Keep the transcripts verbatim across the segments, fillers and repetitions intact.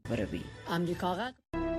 بروي امریکا غږ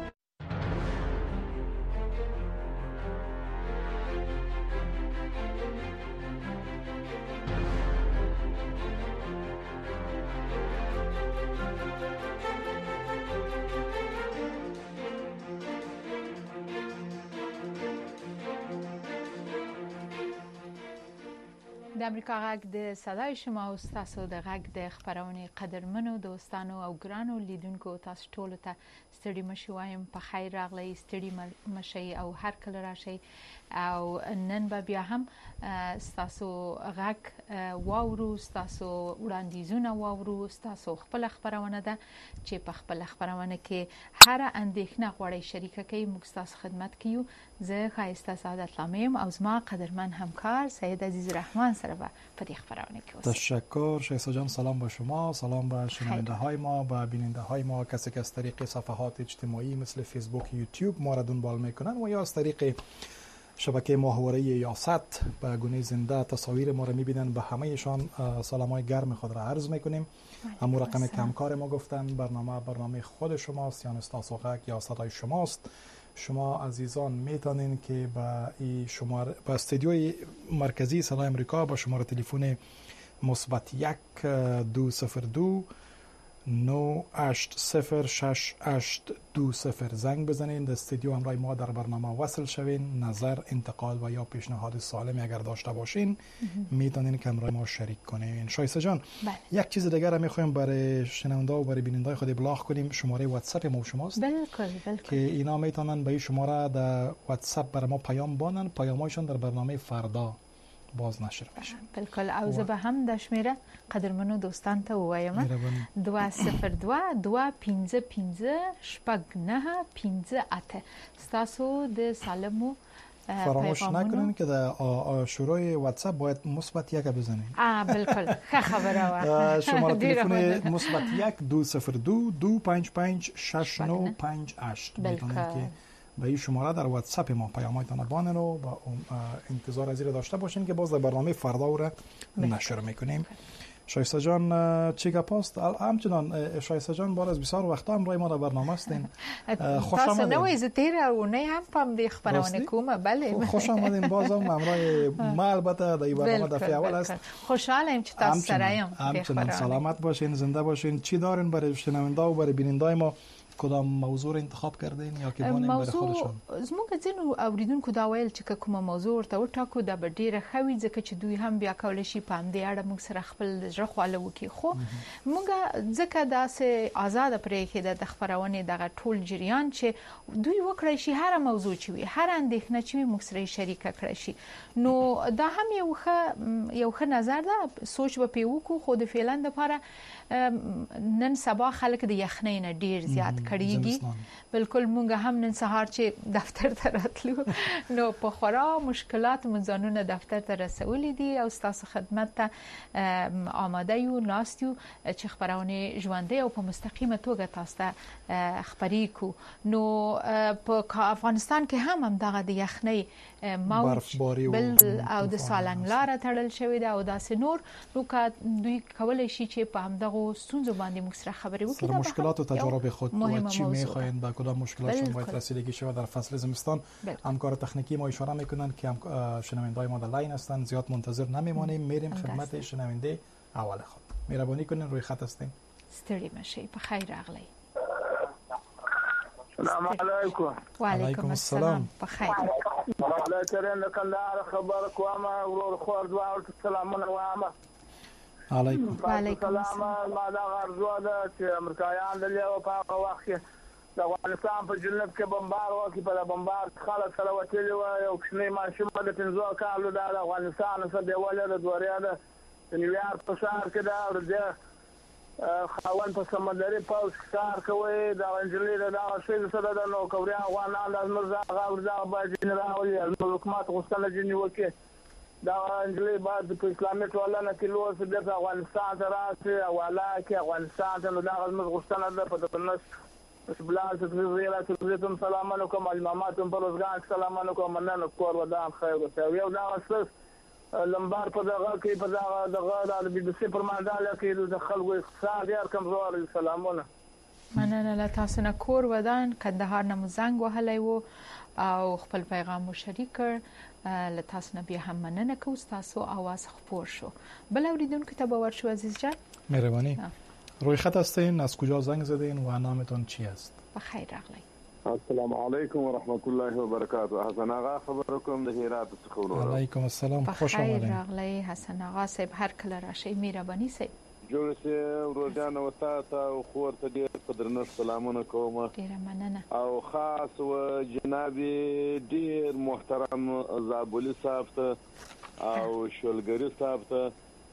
د امریکا غږ د صداي شما او تاسو د غږ د خبرونه قدرمنو دوستانو او ګرانو لیدونکو تاسو ټول ته ستړي مشي وایم په خیر راغلی ستړي مشي او هر کله راشي او نن به بیا هم تاسو غږ واورو تاسو وړاندیزونه واورو تاسو خپل خبرونه ده چې په خپل خبرونه کې هر اندېښنه غوړی شریکه کوي موږ تاسو خدمت کوي زه خایسته سعادت لامیم او زما قدرمن همکار سید عزیز رحمان سره به دې خبرونه کې تشکر شایسته جان. سلام به شما، سلام به شنونده های ما، به بیننده های ما، کسی که از طریق صفحات اجتماعی مثل فیسبوک، یوتیوب ما را دنبال میکنن و یا از طریق شبکه ماهواره یاست به گونه زنده تصاویر ما را میبینن، به همهشان سلام های گرم خود را عرض میکنیم. همون رقم کمکار ما گفتن برنامه برنامه خود شماست یا استاسوغک یا صدای شماست. شما عزیزان میتونین که با این شماره با استودیوی مرکزی صدای امریکا با شماره تلفن مثبت یک دو صفر دو نه هشت صفر شش هشت دو صفر زنگ بزنین. در استودیو همراه ما در برنامه وصل شوین. نظر، انتقال و یا پیشنهاد سالمی اگر داشته باشین میتونین که همراه ما شریک کنین. شایسته جان بله. یک چیز دیگر را میخوایم برای شنونده و برای بیننده خود ابلاغ کنیم. شماره واتساپ ما شماست. بالکل بالکل که اینا میتونن به این شماره در واتساپ برای ما پیام بانن، پیامایشون در برنامه فردا باز نشر بشه. بالکل او زه به هم د شمیره قدرمنو دوستان ته وایم دو صفر دو دو پنځه پنځه شپږ نه پنځه اته. تاسو د سالمو فراموش نکنین که در شروع واتساپ باید مثبت یک بزنین. آ بالکل خبره. شماره تلفن مثبت یک دو صفر دو دو پنج پنج شش نه پنج هشت میتونین که به این شماره در واتساپ ما پیاماتون بانن و با انتظار از این داشته باشین که باز در برنامه فردا را نشر میکنیم. شایسته جان چی گپاست؟ همچنان شایسته جان بار از بسیار وقتا هم رای ما در برنامه هستین. خوش آمدین. تاسو نوې زتیره او نه هم پم دی خبرونه کومه. بله خوش آمدین. باز هم همراه ما البته در این برنامه دفعه اول است. خوشحالم که تاسو سره یم. همچنان سلامت باشین، زنده باشین. چی دارین برای شنونده و برای بیننده ما؟ کدام موضوع انتخاب کردین یا که بانین برای خودشون؟ زموږ ځینو اوریدونکو دا ویل چې کومه موضوع ورته وټاکو دا به ډیره ښه وي ځکه چې دوی هم بیا کولی شي په همدې اړه موږ سره خپل زړه خواله وکړي. خو موږ ځکه داسې ازاده پرېښې د خپرونې دغه ټول جریان چې دوی وکړی شي هر موضوع چې وي هر اندېښنه چې وي موږ سره شریکه کړی شي. نو دا هم یو ښه یو ښه نظر ده. سوچ به پې وکړو خو د فعلا دپاره نن سبا خلک د یخنۍ نه ډیر زیات کړيږي. بالکل مونږ هم نن سهار چې دفتر ته راتلو نو په خورا مشکلات منځانونه دفتر ته رسولې دي او تاسو خدمت ته آماده یو ناستیو چې خبرونه ژوندۍ او په مستقیمه توګه تاسو ته خبرې کو. نو په افغانستان کې هم هم دغه د یخنۍ موج بل او د سالنګ لاره تړل شوې ده او داسې نور نو که دوی کولای شي چې په همدغه ستونزو باندې موږ سره خبرې وکړو. سر مشکلات و تجارب خود و چی میخواین با کدام مشکلاتشون باید رسیدگی شود در فصل زمستان. همکار تکنیکی ما اشاره میکنن که شنونده‌های ما در لاین هستند. زیاد منتظر نمیمانیم، میریم خدمت شنونده اول خود. مهربانی کنین روی خط هستین. ستړي مشي په خیر راغلی. السلام علیکم. و علیکم السلام. په خیر. الله ترين کندهار خبرك وما ورور خور دعاء سلامونه وامه. علیکم. وعلیکم السلام. ما دا غرض ده چې امریکایان د لیو په هغه وخت کې د افغانستان په جنوب کې بمبار وکړي. په بمبار خلک سره وتلي و یو کوچنی ماشوم د پنځو کالو د افغانستان څخه دیواله د دوریا د نیویارک په ښار کې دا ورځ خاون په سمندري پوز کار کوي. دا انجلي دا شی سره د نو کوریا افغانان د مرزا غوړا باندې جنرال د حکومت غوښتنه جنې وکړي. دا انجلي بعد په اسلامي ټولنه کې لوس د افغانستان راځي او علاقه افغانستان ته دا غوښتنه ده. په دنس بلاد تزيرا تزيتم سلام علیکم اماماتم په روزګان سلام علیکم مننه کور ودان خیر او یو دا اساس لمبار په دغه کې په دغه دغه د بي بي سي پر مانداله کې د خلکو اقتصاد یې کمزور. سلامونه. مننه له تاسو نه کور ودان کندهار نه مو زنګ وهلی و او خپل پیغام مو شریک کړ. له تاسو نه بیا هم مننه کوم تاسو आवाज خپور شو. بل اوریدونکو ته باور شو عزیز جان. مهربانی. روی خط هستین، از کجا زنگ زدین و نامتون چی است؟ بخیر راغلی. السلام علیکم و رحمت الله و برکاته. حسن آقا خبر کوم د هرات څخه ورو. علیکم السلام، خوش آمدید. بخیر راغلی حسن آقا صاحب، هر کله راشي. مهرباني صاحب. جوړ سه ورځانه وتا ته او خور ته ډیر قدرنه سلامونه کوم. ډیر مننه. او خاص و جناب ډیر محترم زابلی صاحب ته او شولګری صاحب ته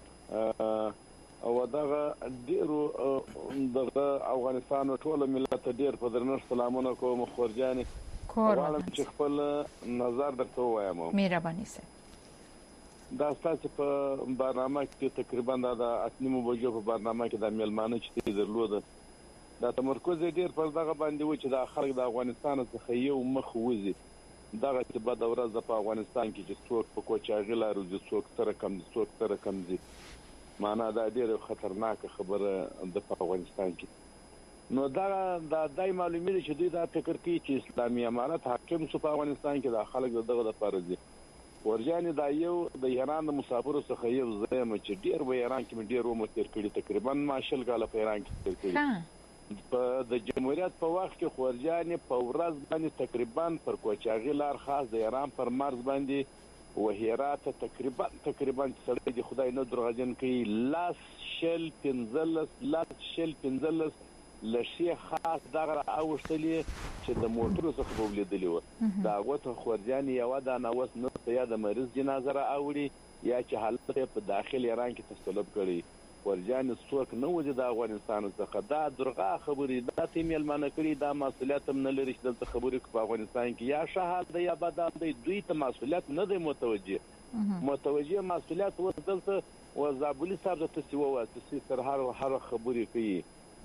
او دغه ډیرو دغه افغانستان ټول ملت ډیر قدرنه سلامونه کوم. خورجاني کور چې خپل نظر درته وایم. مهرباني صاحب. دا ستاسو په برنامه کې تقریبا د اتنیمو بجو په برنامه کې د میلمانه چې درلوده دا تمرکز ډیر پر دغه باندې و چې د خلک د افغانستان څخه یو مخ وځي. دغه چې په دورز د افغانستان کې چې څوک په کوچاغي لارو چې څوک سره کم څوک سره کم دي، معنا دا ډیر خطرناک خبره د افغانستان کې. نو دا د دای معلومه چې دوی دا فکر کوي چې اسلامي امارت حاکم شو په افغانستان کې د خلک دغه د فرض ورجاني دا یو د ایران د مسافرو څخه یو زما چې ډیر و ایران کې ډیر و متر کړي تقریبا ماشل غاله په ایران کې تر کړي په د جمهوریت په وخت کې خورجاني په ورځ باندې تقریبا پر کوچاغي لار خاص د ایران پر مرز باندې و هرات تقریبا تقریبا سړی د خدای نه درغجن کوي لاس شل پنځلس لاس شل پنځلس لشي خاص دغه اوشتلی چې د موټرو څخه ولیدلی و. دا غوته خورجاني یو د نووس نه یا د مریض جنازه را اوړي یا چې حالت په داخل ایران کې تسلب کړي. خورجاني څوک نه وځي د افغانستان څخه. دا درغه خبرې دا تیمیل منه کړي. دا مسولیت هم نه لري چې دلته خبرې په افغانستان کې یا شهادت دی یا بدام دی. دوی ته مسولیت نه دی متوجه. متوجه مسولیت و دلته و زابلی صاحب ته سی و سی سر هر هر خبرې کوي.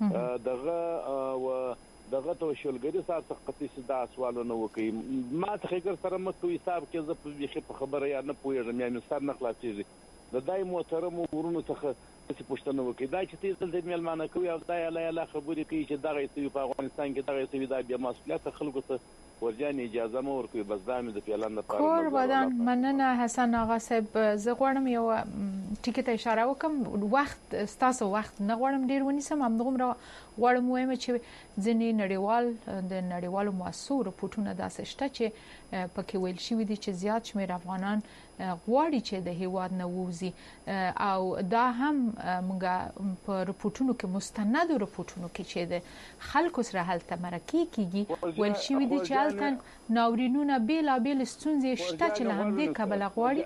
دغه و دغه تو شولګری صاحب څخه قطعي دا سوالونه وکي. ما ته خبر سره مکوې حساب کې زه په بيخي په خبره یا نه پوهېږم یا مې سر نه خلاصېږي. د دای محترم ورونو څخه څه پوښتنه وکي. دا چې تاسو د میلمانه کوي او دا یاله یاله خبرې کوي چې دغه څه په افغانستان کې دغه څه دا بیا مسؤلیت خلکو ته ورجاني اجازه مو ورکوي. بس دا مې د پیلان لپاره کور بدن. مننه حسن آقا صاحب. زه غواړم یو ټکی ته اشاره وکم. وخت ستاسو وخت نه غواړم ډیر ونیسم. همدغه غواړم وایم چې ځینې نړیوال د نړیوالو مؤسسو رپورټونه داسې شته چې پکې ویل شوی دي چې زیات شمېر افغانان غواړي چې د هیواد نه ووځي او دا هم موږ په رپورټونو کې مستند رپورټونو کې چې د خلکو سره هلته مرکه کیږي ویل شوی دي چې هلته ناورینونه بیل بیل ستونزې شته چې له همدې کبله غواړي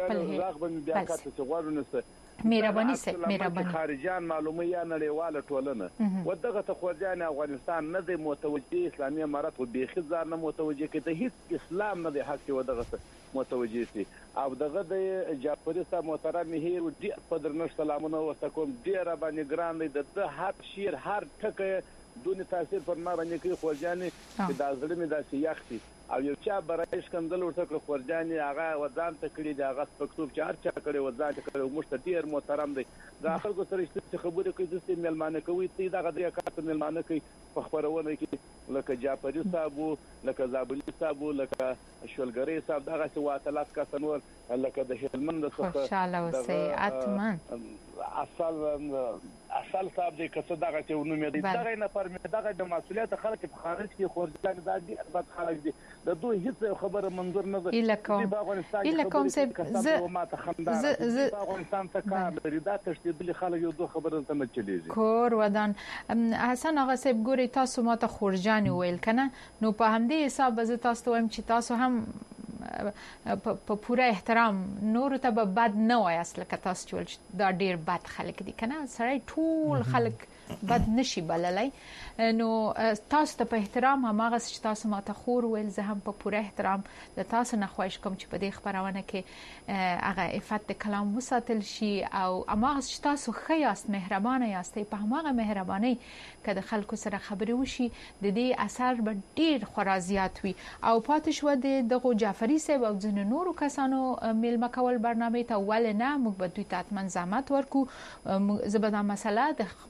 خپل مهرباني سه مهرباني خارجيان معلومه یا نړیواله ټولنه ودغه ته خورجان افغانستان نه دی متوجه. اسلامي امارات او بيخي ځان نه متوجه کړي. هیڅ اسلام نه دی حق ودغه متوجه سي او دغه د جعفری صاحب محترم هیر ډیر په درنښت سلامونه وسکوم. ډیر باندې ګران دی د هر شیر هر ټکه دونی تاثیر پر ما باندې کوي. خورجاني چې د ازړه می داسې یختي او یو چا برایش کندل ورته کړ. خورجاني هغه وزان ته کړی دی هغه پکتوب چار چا کړی وزان ته کړی مشت ډیر محترم دی. دا خلکو سره چې خبرې کوي د میلمانه کوي تی دغه درې کاته میلمانه کوي په خبرونه کې لکه جعفری صاحب لکه زابلی صاحب لکه شولګری صاحب دغه څه واټلات کا سنور لکه د هلمند څخه خوشاله اوسئ اتمن اصل اصل صاحب دې کڅ دغه چې ونومې دي دغه نه پر مې دغه د مسولیت خلک په خارج کې خورځان د دې بد خلک دي د دوی هیڅ خبره منظور نه ده. اله کوم اله کوم څه ز ما ته خندار د افغانستان ته کار لري. دا تشدید خلک یو دوه خبره ته نه چلیږي. کور ودان. حسن آقا صاحب ګوري تاسو ما ته خورجان ویل کنه نو په همدې حساب زه تاسو وایم چې تاسو هم په پوره احترام نور ته به بد نه وای اصل که تاسو چې دا ډیر بد خلک دي کنه سړی ټول خلک بد نشي بللای. نو تاسو ته په احترام هماغه چې تاسو ماته خور ویل زه هم په پوره احترام د تاسو نه خواهش کوم چې په دې خبرونه کې هغه عفت کلام وساتل شي او هماغه چې تاسو خیاست مهربانه یاستئ په هماغه مهرباني که د خلکو سره خبرې وشي د دې اثر به ډیر خورا زیات وي. او پاتې شو د دغه جعفری صاحب او ځینو نورو کسانو میلمه کول برنامه ته ول نه موږ به دوی ته اتمن زحمت ورکو. زبدا مسله د خپل خبرونه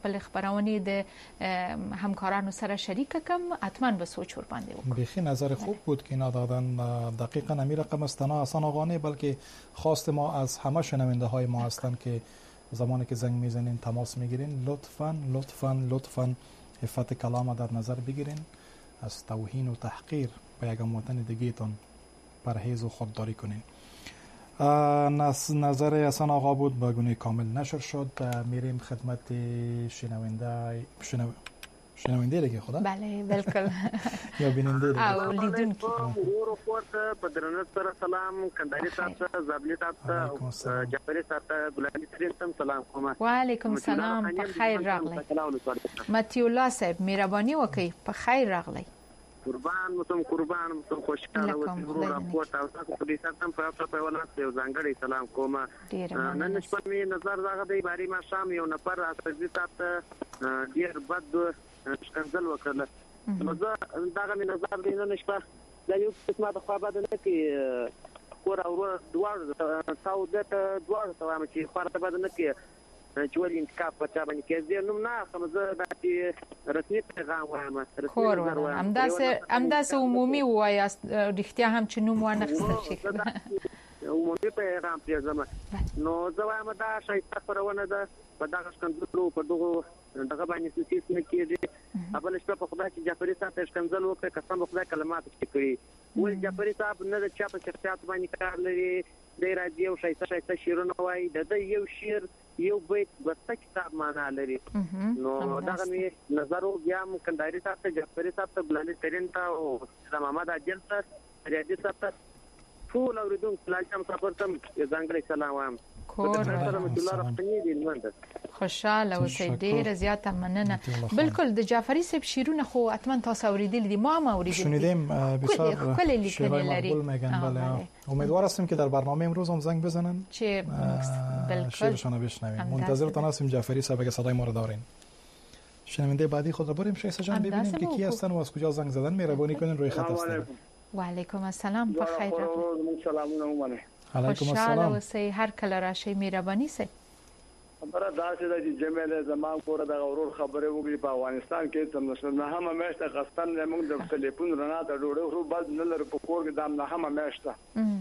خبرونه د همکارانو سره شریک کم حتما به سوچ ور باندې وکړم. بخی نظر خوب بود که اینا دادن دقیقا نمی رقم است نه اصلا آقانه بلکه خواست ما از همه شنونده های ما هستند که زمانی که زنگ میزنین تماس میگیرین لطفاً لطفاً لطفاً عفت کلام در نظر بگیرین، از توهین و تحقیر به یک هموطن دیگه‌تون پرهیز و خودداری کنین. نظر حسن آقا بود به گونه کامل نشر شد. میریم خدمت شنونده شنو... شنونده دیگه خدا؟ بله بالکل. یا بیننده دیگه او لیدونکي. ورو کوته په درنه سره سلام کنداري تاسو زابلی تاسو جعفری تاسو ګلالي تریم سلام کوم. و علیکم سلام، په خیر راغلی. متي الله صاحب مهرباني وکي، په خیر راغلی. قربان متم قربان متم خوشاله اوسئ. ورو راپورټ او تاسو په دې سره هم په په ولات یو ځانګړی سلام کوم. نن شپه می نظر راغی د باري ما شام یو نفر راځي تاسو ډیر بد شکنځل وکړل. نو زه داغه می نظر دی نن شپه د یو قسمه د خوا بد نه کی کور او دوار تاو دته دوار ته ما چې خبره بد نه کی چې ولې انتخاب په چا باندې کې دې نو نه کوم زه د رسمي پیغام وایم. خور همداسه همداسه عمومي وایاست رښتیا هم چې نوم ونه خسته شي. عمومي پیغام پیغام نو زه وایم دا شي خبرونه ده په دغه څنګه په دغه دغه باندې څه نه کېږي. ابل شپه په خدای چې جعفری صاحب څنګه وکړي قسم خدای کلمات کوي. ول جعفری صاحب نه د چا په شخصیت باندې کار لري. د راځي او شایسته شایسته شیرونه وای د یو شیر یو بیت ورته کتاب معنا لري. نو دغه می نظر او بیا م کنداري صاحب ته جعفری صاحب ته بلاني ترين ته او محمد اجل ته ریاضي صاحب ته ټول اوریدونکو لالچم صاحب ته ځانګړی سلام وایم. خوشاله اوسئ، ډیره زیاته مننه. بالکل د جعفری صاحب شیرونه خو اتمن تاسو اوریدل دي، ما هم اوریدل شنیدیم بسیار کلی لیکنی لري. بله امیدوار هستیم که در برنامه امروز هم زنگ بزنن که بالکل شیرشون رو بشنویم. منتظرتون هستیم جعفری صاحب اگه صدای ما رو دارین. شنونده بعدی خود رو بریم شایسته جان ببینیم که کی هستن و از کجا زنگ زدن. مهربانی کنین روی خط هستن. و علیکم السلام، بخیر. سلامونه. علیکم السلام. خوشاله اوسئ، هر کله راشئ. مهرباني سئ. خبره دا چې د جمیل زمان کور د غرور خبره وګړي په افغانستان کې تم نشو نه هم مېشته غستان موږ د ټلیفون رڼا ته ډوړو ورو بعد نه لر په کور کې دام نه هم مېشته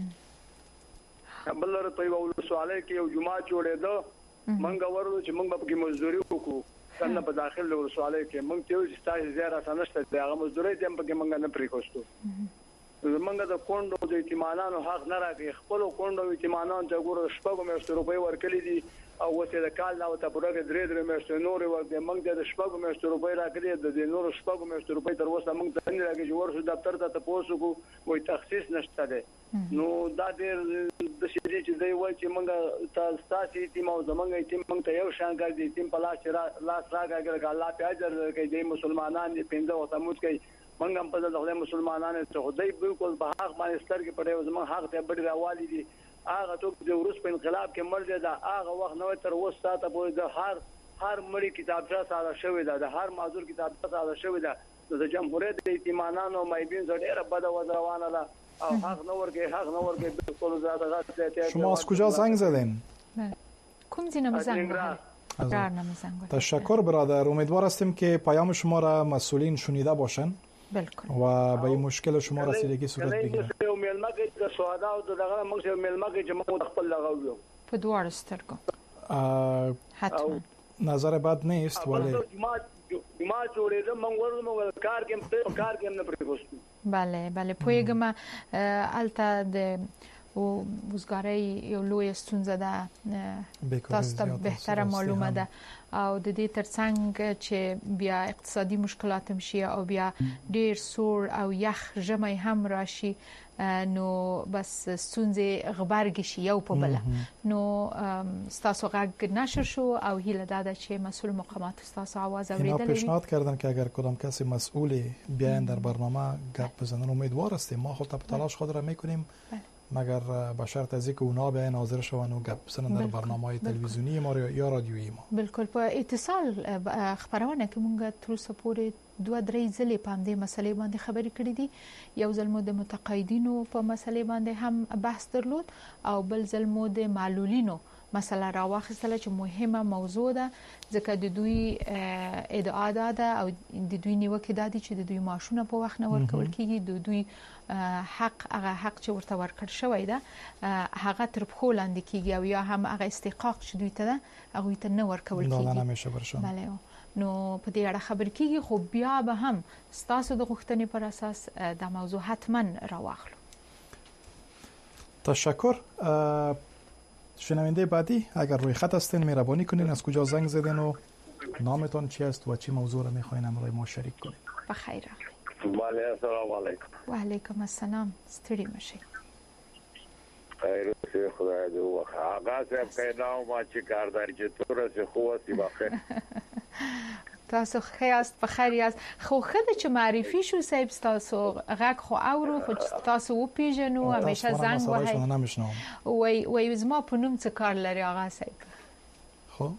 بل لر په یو سواله کې یو جمعه جوړېدو موږ ورو چې موږ په مزدوري وکړو څنګه په داخل له سواله کې موږ ته چې تاسو زیاره سنشته دغه مزدوري تم په کې موږ نه پرې کوستو. زمونږ د کونډو د ایتمانانو حق نه راکې خپل کونډو ایتمانان ته ګوره شپږ میاشتې روپۍ ورکړي دي او اوس د کال نو ته پوره درې درې میاشتې نور ورکړي. موږ د شپږ میاشتې روپۍ راکړي د نور شپږ میاشتې روپۍ تر اوسه موږ ته نه راکې چې ورشو دفتر ته تاسو کو وای تخصیص نشته ده. نو دا ډېر د شي چې دی وای چې موږ تاسو تاسو ایتم او زمونږ ایتم موږ ته یو شان کار دي ایتم په لاس لاس راګه الله په اجر کوي د مسلمانان دي پنځه او سموت کوي. موږ هم په دغه مسلمانانو ته خدای بالکل په حق باندې سترګې پټې زموږ حق ته بډې راوالي دي. هغه څوک چې روس په انقلاب کې مړ دی دا هغه وخت نو تر اوسه ساته پورې د هر هر مړی کتابچه ساده شوی دا د هر معذور کتابچه ساده شوی دا د جمهوریت د ایتمانانو مایبین ډېره بده وځروانه ده او حق نو ورګي حق نو ورګي بالکل زیاده غلطه. شما از کجا زنگ زدین؟ کوم ځای زنگ زدین؟ تشکر برادر. امیدوار هستیم که پیام شما را مسئولین شنیده باشن بالکل و به این مشکل شما رسیدگی صورت بگیره. یو ملما کې د سوادا او دغه موږ یو ملما کې چې موږ خپل لغوو په دوار سترګو حتما نظر بد نیست ولی ما ما جوړېده موږ ورته کار کې په کار کې نه پرې کوستو. بله بله پویګم الته د او وزګاری یو لوی ستونزه ده تاسو ته بهتره معلومه ده او د دې ترڅنګ چې بیا اقتصادي مشکلات هم شي او بیا ډیر سور او یخ ژمی هم راشي نو بس ستونزې غبرګ شي یو په بل. نو تاسو غږ نشر شو او هیله ده چې مسئول مقامات تاسو आवाज اوریدل. اینا پیشنهاد کردن که اگر کدام کسی مسئولی بیاین در برنامه گپ بزنن. امیدوار هستیم ما خود تلاش خود را میکنیم مگر به شرط از اینکه اونا بیان حاضر شون و گپ بزنن در برنامه‌های تلویزیونی ما یا رادیویی ما. بالکل په اتصال خبرونه کې مونږ تر اوسه پورې دوه درې ځلې په دې مسلې باندې خبرې کړې دي. یو ځل مو د متقاعدینو په مسلې باندې هم بحث درلود او بل ځل مو د معلولینو مسله راوخیستله چې مهمه موضوع ده ځکه د دوی ادعا ده او د دوی نیوکه ده چې د دوی معاشونه په وخت نه ورکول کیږي، د دوی حق هغه حق چې ورته ورکړ شوی ده هغه تر پخو لاندې کیږي او یا هم هغه استحقاق چې دوی ته ده هغه ته نه ورکول کیږي. دا نه نمیشه برشون. بله نو په دې اړه خبر کیږي، خو بیا به هم ستاسو د غوښتنې پر اساس د موضوع حتما راواخلو. تشکر. شنونده بعدی اگر روی خط هستین مهربانی کنین از کجا زنگ زدین و نامتون چی است و چی موضوع را میخواین امروز ما شریک کنین؟ بخیر. بله السلام علیکم. و علیکم السلام. ستړي مشه. خیر اوسې خدای دې وکړي. آغا صاحب کیناو ما چې کاردار چې تور سه خو سی بخیر. تاسو خیاست بخیر یاست. خو خود چې معرفي شو صاحب تاسو غږ خو اورو خو تاسو و پیژنو همیشه زنگ وهی. وای وای زما په نوم څه کار لري آغا صاحب؟ خب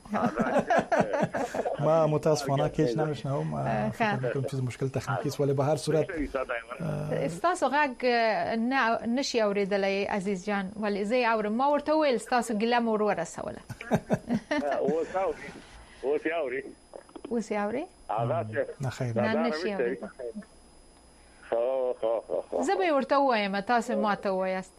ما متاسفانه کیش نمیشنوم، فکر میکنم چیز مشکل تکنیکی است، ولی به هر صورت استاسو غږ نه نشي اوریدلای عزیز جان، ولی زه اورم. ما ورته ویل استاسو ګله مور ورسوله. او تاسو او تاسو اوس اوري؟ نه خیر. نه نشي اوري. خو خو خو زه به ورته وایم تاسو ماته وایست.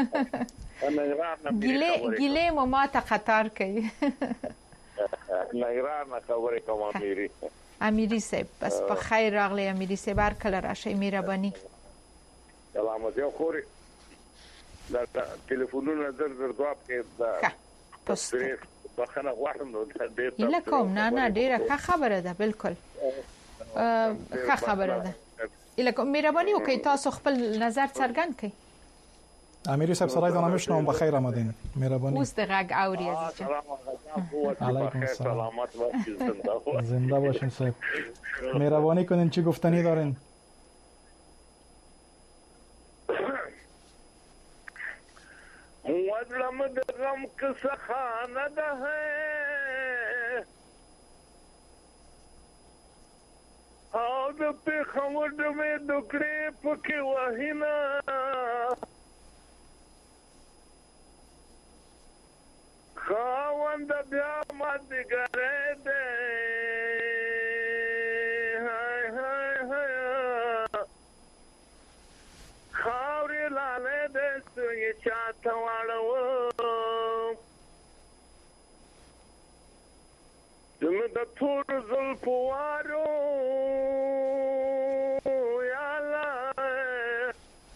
ګله ګله مو ماته خطر کوي. نه ایران خبرې کوم امیری. امیری صاحب بس په خیر راغلی امیری صاحب، هر کله راشي مهرباني. سلامت یو خوري. دا ټلیفونونه در در دواب کې دا تاسو بخنه غواړم نو ډېر اله کوم نه نه ډیره ښه خبره ده، بالکل ښه خبره ده. اله کوم مهرباني وکړئ تاسو خپل نظر څرګند کړئ. امیری صاحب سرای دانه میشنوم، بخیر آمدین. مهربانی. اوس د غږ اوري عزیز جان. علیکم السلام. زنده باشین صاحب. مهربانی کنین چی گفتنی دارین؟ ودلم درم کس خانه ده او د پیخمو دمې دکړې پکې وهینا خاوند بیا ما دیګرې ده هاي هاي هاي خاورې لاله دې سوي چاته واړو زموږ د ټول زلفوارو یا الله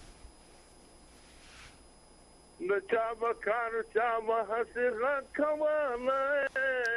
د چا به کار چا به هسې غږ کومه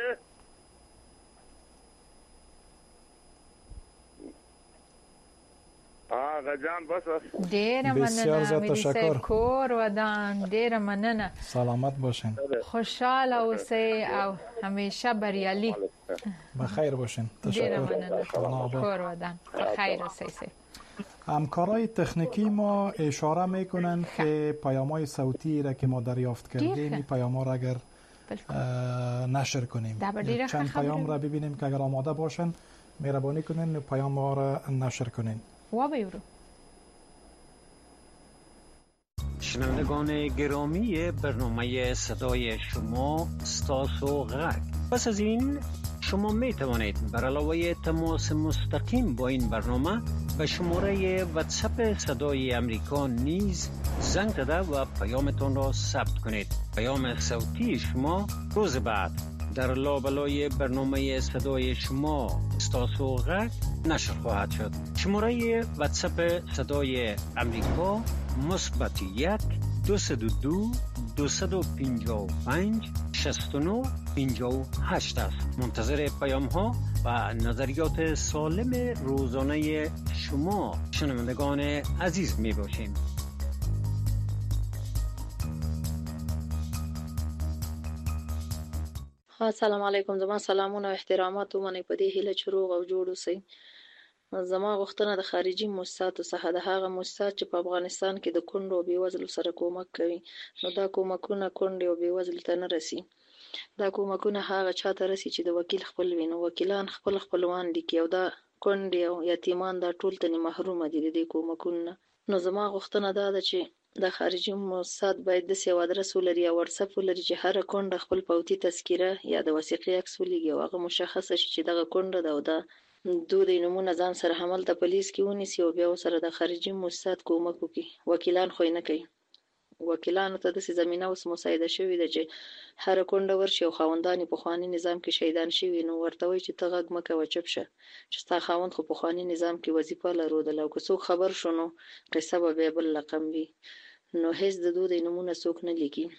آغا جان بس ډیره مننه ملي کور ودان، ډیره مننه. سلامت باشین. خوشحاله اوسئ او همیشه بریالي. بخیر باشین. ډیره مننه. کور ودان بخیر اوسئ. همکارای تکنیکی ما اشاره میکنن که پیام‌های صوتی را که ما دریافت کردیم این پیام‌ها را اگر نشر کنیم. چند پیام را ببینیم که اگر آماده باشن مهربانی کنین پیام ها را نشر کنین. و بیورو. شنوندگان گرامی برنامه صدای شما ستاسو غږ. پس از این شما می توانید بر علاوه تماس مستقیم با این برنامه به شماره واتساپ صدای امریکا نیز زنگ زده و پیامتان را ثبت کنید. پیام صوتی شما روز بعد در لابلای برنامه صدای شما ستاسو غږ نشر خواهد شد. شماره واتساپ صدای امریکا مثبت یک دویست و دو دویست و پنجاه و پنج شصت و نه پنجاه و هشت است. منتظر پیام ها و نظریات سالم روزانه شما شنوندگان عزیز می باشیم. السلام علیکم. زما سلامونه او احترامات ومنئ په دې هیله چې روغ او جوړ اوسئ. زما غوښتنه د خارجي موسساتو څخه د هغه موسسات چې په افغانستان کې د کونډو او بېوزلو سره کومک کوي، نو دا کومکونه کونډې او بېوزلو ته نه رسي. دا کومکونه هغه چا ته رسي چې د وکیل خپل وي. نو وکیلان خپل خپلوان لیکي او دا کونډې او یتیمان دا ټول تنې محرومه دي د دې کومکونو نه. نو زما غوښتنه دا ده چې د خارجي موسسات باید د سیو ادرس ولري او واتساپ ولري چې هر کونډه خپل پوتي تذکره یا د وثیقې عکس ولېږي او هغه مشخصه شي چې دغه کونډه ده او د دوی نمونه ځان سره هملته په لیست کې ونیسي او بیا ورسره د خارجي موسسات کومک وکړي. وکیلان خو یې نه کوي. وکیلانو ته داسې زمینه اوس مساعده شوې ده چې هره کونډه ورشي او خاوندان یې پخواني نظام کې شهیدان شوي نو ورته وایي چې ته غږ مه کوه چپ شه چې ستا خاوند خو پخواني نظام کې وظیفه لرودله او که څوک خبر شو نو قصه به بیا بل رقم وي. نو هېڅ د دوی نمونه څوک نه لیکي.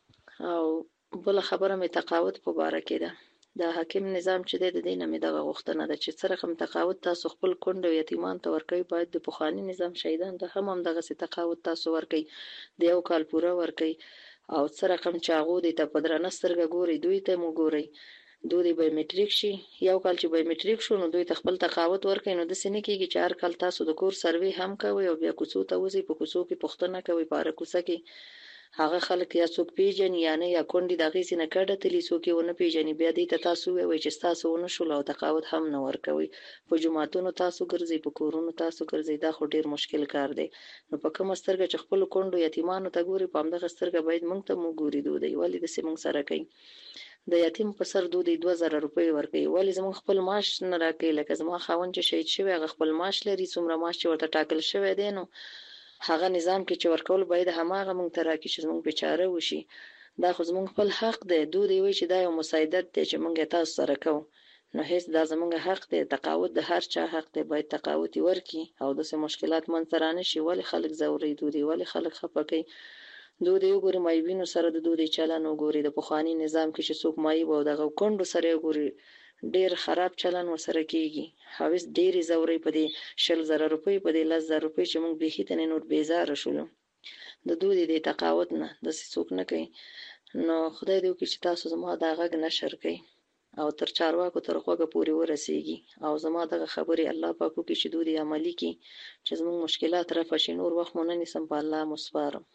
او بله خبره مې تقاعد په باره کې ده. د حاکم نظام چې دی د دې نه مې دغه غوښتنه ده چې څه رقم تقاعد تاسو خپل کونډو یتیمان ته ورکوئ باید د پخواني نظام شهیدان ته هم همدغسې تقاعد تاسو ورکوئ د یو کال پوره ورکوئ او څه رقم چې هغوی ته په درنه سترګه ګورئ دوی ته مو ګورئ. دوی بایومټریک شي یو کال چې بایومټریک شو نو دوی ته خپل تقاعد ورکوئ نو داسې نه کېږي چې هر کال تاسو د کور سروې هم کوئ او بیا کوڅو ته وځئ په کوڅو کې پوښتنه کوئ په هره کوڅه کې هغه خلک یا څوک پیژني یا نه یا کونډې د هغې ځینې کډه تلي څوک یې ونه پیژني بیا دې ته تاسو ووایئ چې ستاسو ونه شول او تقاعد هم نه ورکوئ. په جوماتونو تاسو ګرځئ په کورونو تاسو ګرځئ دا خو ډېر مشکل کار دی. نو په کومه سترګه چې خپلو کونډو یتیمانو ته ګوري په همدغه سترګه باید موږ ته مو ګوري دوی ولې داسې موږ سره کوي. د یتیم په سر دوی دوه زره روپۍ ورکوي ولې زموږ خپل معاش نه راکوي لکه زما خاوند چې شهید شوی هغه خپل معاش لري څومره معاش چې ورته ټاکل شوی دی نو هغه نظام کې چې ورکول باید هماغه موږ ته راکړي چې زموږ بیچاره وشي. دا خو زموږ خپل حق دی. دوی وایي چې دا یو مساعدت دی چې موږ یې تاسو سره کوو نو هېڅ دا زموږ حق دی. تقاعد د هر چا حق دی باید تقاعد یې ورکړي او داسې مشکلات منځته رانشي. ولې خلک ځوروي دوی ولې خلک خفه کوي. دوی وګوري مایبینو سره د دوی چلن وګوري د پخواني نظام کې چې څوک مایب او دغه کونډو سره وګوري ډېر خراب چلن ورسره کېږي. هوس ډېرې ځورۍ په دې شل زره روپۍ په دې لس زره روپۍ چې موږ بیخي ته نور بیزاره شولو د دوی د تقاعد نه داسې څوک نه کوي. نو خدای دې وکړي چې تاسو زما دا غږ نشر کوئ او تر چارواکو تر غوږه پورې ورسیږي او زما دغه خبرې الله پاک وکړي چې دوی عملي کړي چې زموږ مشکلات رفع شي. نور وخت مو نه نیسم په الله مو سپارم.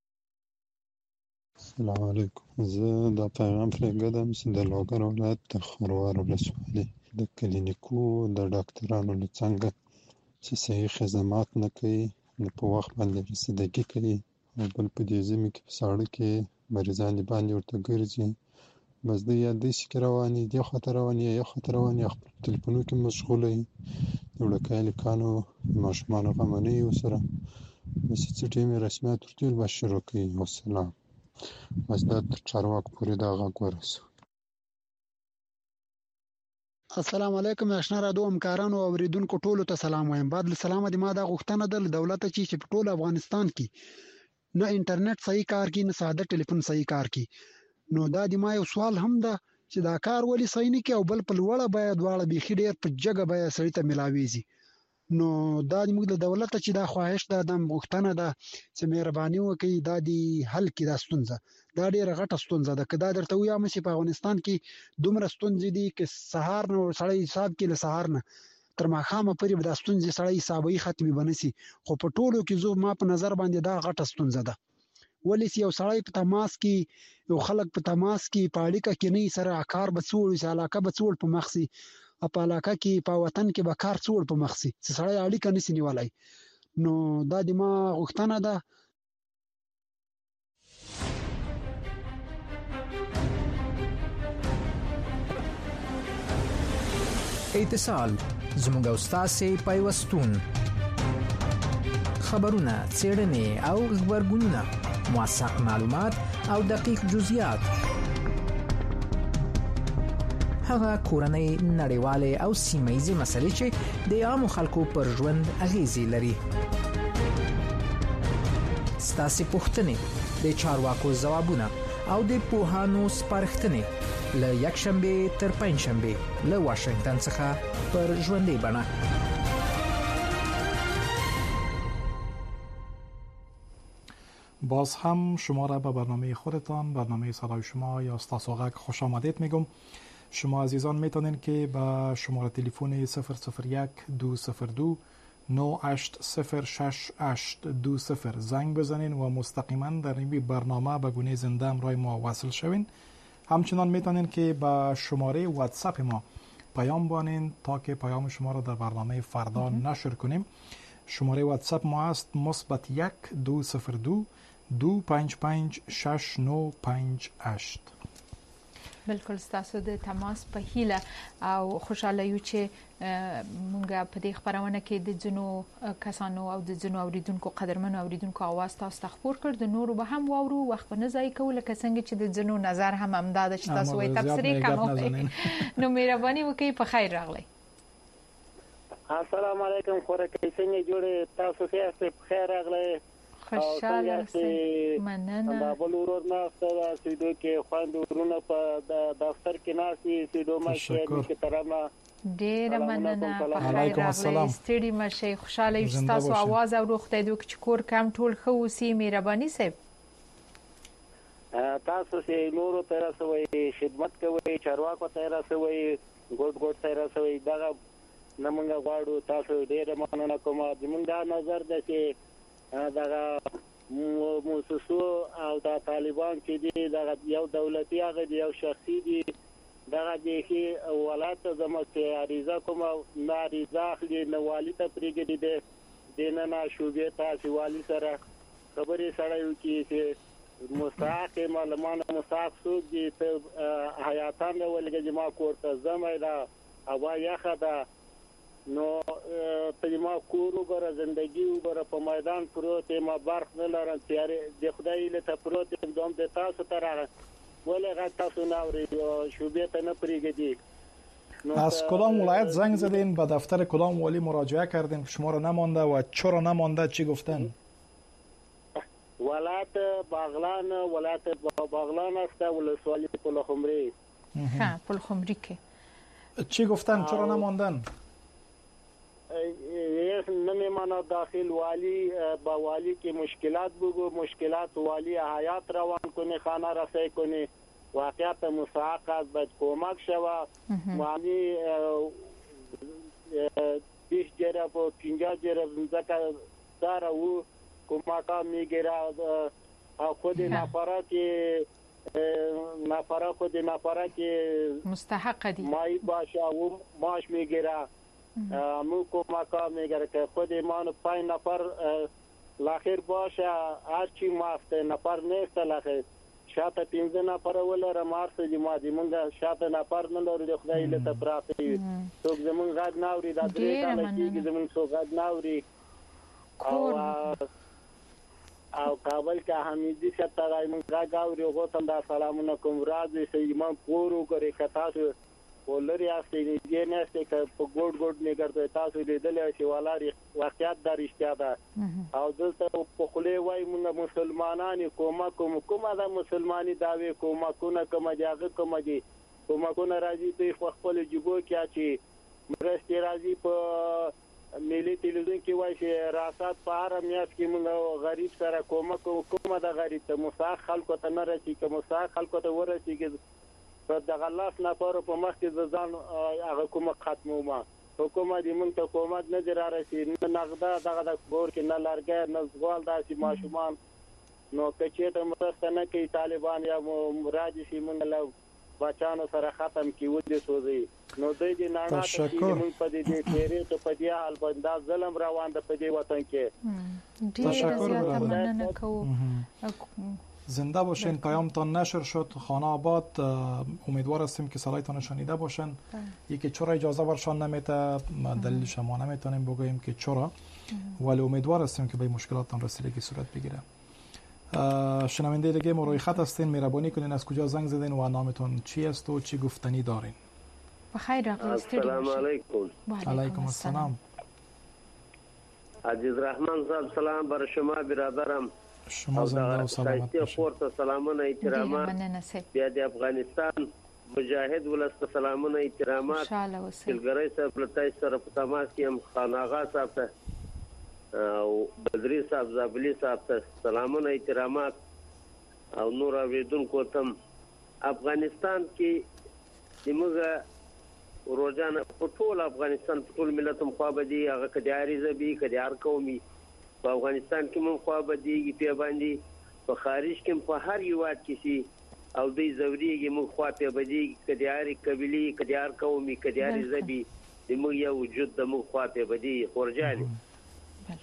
السلام علیکم. زه دا پیغام پرېږدم چې د لوګر ولایت د خروار ولسوالۍ د کلینیکو د ډاکټرانو له څنګه چې صحیح خدمات نه کوي نو په وخت باندې رسیدګي کوي او بل په دې ژمي کې په ساړه کې مریضان دې باندې ورته ګرځي بس دوی یا داسې کې روان دي دې خواته روان یا یو خواته روان یا خپل تلیفونو کې مشغوله وي د وړکیو هلکانو ماشومانو غمه نه وي ورسره بس څه ټیم یې رسمیات ورته بس شروع کوي. والسلام. بس دا تر چارواکو پورې دا غږ ورسوي. السلام علیکم آشنا رادیو همکارانو او اوریدونکو ټولو ته سلام وایم. بعد له سلامه د ما دا غوښتنه ده له دولت چې په ټول افغانستان کې نه انټرنیټ صحیح کار کوي نه ساده ټلیفون صحیح کار کوي نو دا د ما یو سوال هم ده چې دا کار ولې صحیح نه کوي او بل په لوړه بیه دواړه بیخي ډېر په جګه بیه سړي ته ملاویږي. نو دا موږ د دولت چې دا خواهش ده د غوښتنه ده چې مهرباني وکړي دا د حل کې دا ستونزه دا ډېره غټه ستونزه ده. که دا درته ووایم چې په افغانستان کې دومره ستونزې دي که سهار نه سړی حساب کې له سهار نه تر ماښامه پورې به دا ستونزې سړی حسابوي ختمې به نه شي خو په ټولو کې زه ما په نظر باندې دا غټه ستونزه ده. ولې چې یو سړی په تماس کې یو خلک په تماس کې په اړیکه کې نه سره کار به څه وړي علاقه به څه وړ په مخ شي په علاقه کې په وطن کې به کار څه وړ په مخ شي چې سړی اړیکه نه شي نیولی. نو دا د ما غوښتنه ده. اتصال زموږ او ستاسې پیوستون خبرونه څېړنې او خبرګونونه موثق معلومات او دقیق جزئیات هغه کورنۍ نړیوالې او سیمه ییزې مسلې چې د عامو خلکو پر ژوند اغیزې لري. ستاسې پوښتنې د چارواکو ځوابونه او د پوهانو سپارښتنې له یکشنبه تر پنځشنبه له واشنگټن څخه پر ژوندۍ بڼه. باز هم شما را به برنامه خودتان برنامه صدای شما یا استاسوغک خوش آمدید میگم. شما عزیزان میتونین که با شماره تلفن صفر صفر یک دو صفر دو نه هشت صفر شش هشت دو صفر زنگ بزنین و مستقیما در این برنامه به گونه زنده همراه ما وصل شوین. همچنان میتونین که با شماره واتساپ ما پیام بانین تا که پیام شما را در برنامه فردا نشر کنیم. شماره واتساپ ما است مثبت یک دو صفر دو دو پنج پنج شش نو پنج هشت. بالکل ستاسو د تماس په هیله او خوشاله یو چې مونږ په دې خبرونه کې د جنو کسانو او د جنو اوریدونکو قدرمنو اوریدونکو आवाज تاسو خبر کړ د نورو به هم وورو وخت نه ځای کول لکه څنګه چې د جنو نظر هم امداد چې تاسو وي تفسیر کوم نو مهرباني وکړئ په خیر راغلی. السلام علیکم خورکې څنګه جوړه تاسو ښه په خیر راغلی خوشاله اوسئ مننه دا بل ورور نه ستاسو سیدو کې خوند ورونه په دفتر کې ناسي سیدو مشه کې ترما ډیر مننه علیکم السلام ستړي مشه خوشاله یو تاسو आवाज او خدای دې چې کور کم ټول خو سي مهرباني صاحب تاسو سي نورو ته راسوي خدمت کوي چارواکو ته راسوي ګډ ګډ ته راسوي دا نمنګ غواړو تاسو ډیر مننه کوم زمونږ دا نظر ده چې دا موسسو او دا طالبان چې دي دا یو دولتي هغه یو شخصي دي دا دغه ولایت زموږ عریضه کوم نه عریضه اخلي نه والی ته پریږدي دي دینه نه شوبې تاسو والی سره خبرې سره یو چې مستحق معلومات مستحق سود دي ته حیاتان ولګي جما کوړه زمای دا هوا یخه دا نو په ما کورو غره زندگی وګره په میدان پروت ما برخ نه لرم تیارې د خدای له ته پروت دوم د تاسو تر ولی غا تاسو ناوری شوبه ته نه پریږدی. از کدام ولایت زنگ زدین به دفتر کدام والی مراجعه کردین شما رو نمانده و چرا نمانده چی گفتن؟ ولایت باغلان ولایت باغلان است ولسوالی پلخمری. ها پلخمری که چی گفتن چرا نماندن؟ یه نمیماند داخل والی با والی که مشکلات بگو مشکلات والی حیات روان کنی خانه رسای کنی واقعیت مستحق است باید کمک شود معنی بیش جرب و پینجا جرب زکر داره و کمکا میگیره خود نفره که نفره خود نفره که مستحق دی مایی باشه و ماش میگیره مو کمکا میگره که خود ایمان پنج نفر لاخیر باشه هرچی مافته نفر نیست لاخیر شاته پینزه نفر ولره مارس جمعه دی مونږ شاته نفر نه لرو د خدای له تپراته څوک زمون غږ ناوري د درې کاله کې زمون څوک غږ ناوري او او کابل کې حمیدی شته راي مونږ غږ اوري او ته دا سلامونه کوم راځي چې ایمان پورو کوي کتاسو ولري اصلي دې نه است چې په ګډ ګډ نه ګرځي تاسو لیدل شي ولاري واقعیت د رښتیا ده او دلته په خله وای موږ مسلمانان کومه کوم کومه د مسلمانۍ داوی کومه کومه کومه دغه کومه دي کومه کومه راځي په خپل جيبو کې چې مرستي راځي په ملي تلویزیون کې وای چې راست په هر میاس کې موږ غریب سره کومه کومه د غریب ته مساخ خلکو ته نه رسي که مساخ خلکو ته ورسي کې د غلاس نه پر په مخ کې ځان هغه کومه ختمو ما حکومت دې مونږ ته حکومت نه درارسي نه نغدا دغه د کور کې نه لارګه نه زوال داسي ماشومان نو کچې ته مرسته نه کوي طالبان یا راځي شي مونږ له بچانو سره ختم کیو دي سوزي نو دوی دې نه نه چې مونږ په دې تیرې ته په دې حال باندې ظلم روان د په دې وطن کې تشکر مننه کوم. زنده باشین. پیامتان نشر شد. خانه آباد امیدوار هستیم که صدایتان شنیده باشن. یکی چرا اجازه برشان نمیده دلیلش ما نمیتونیم بگوییم که چرا ولی امیدوار هستیم که به مشکلاتتان رسیدگی صورت بگیره. شنونده دیگه ما روی خط هستین مهربانی کنین از کجا زنگ زدین و نامتون چی است و چی گفتنی دارین؟ بخیر السلام علیکم. علیکم السلام. عزیز رحمان صاحب سلام بر شما برادرم. شما زنده و سلامت باشید. سلامونه احترامات بیا د افغانستان مجاهد ولست سلامونه احترامات سلګری صاحب لته سره په تماس کې هم خان آغا صاحب ته او بدری صاحب زابلی صاحب ته سلامونه احترامات او نور اوریدونکو ته افغانستان کې موږ روزانه په ټول افغانستان په ټول ملت مخابدي هغه کډیاري زبي کډیار قومي په افغانستان کې مون خو بدیږي په باندې په خارج کې په هر یو وخت کې سي او دوی زوريږي مون خو په بدیږي کډیاري قبلي کډیار قومي کډیاري زبي د مو یو وجود د مو خو په بدی خورجالي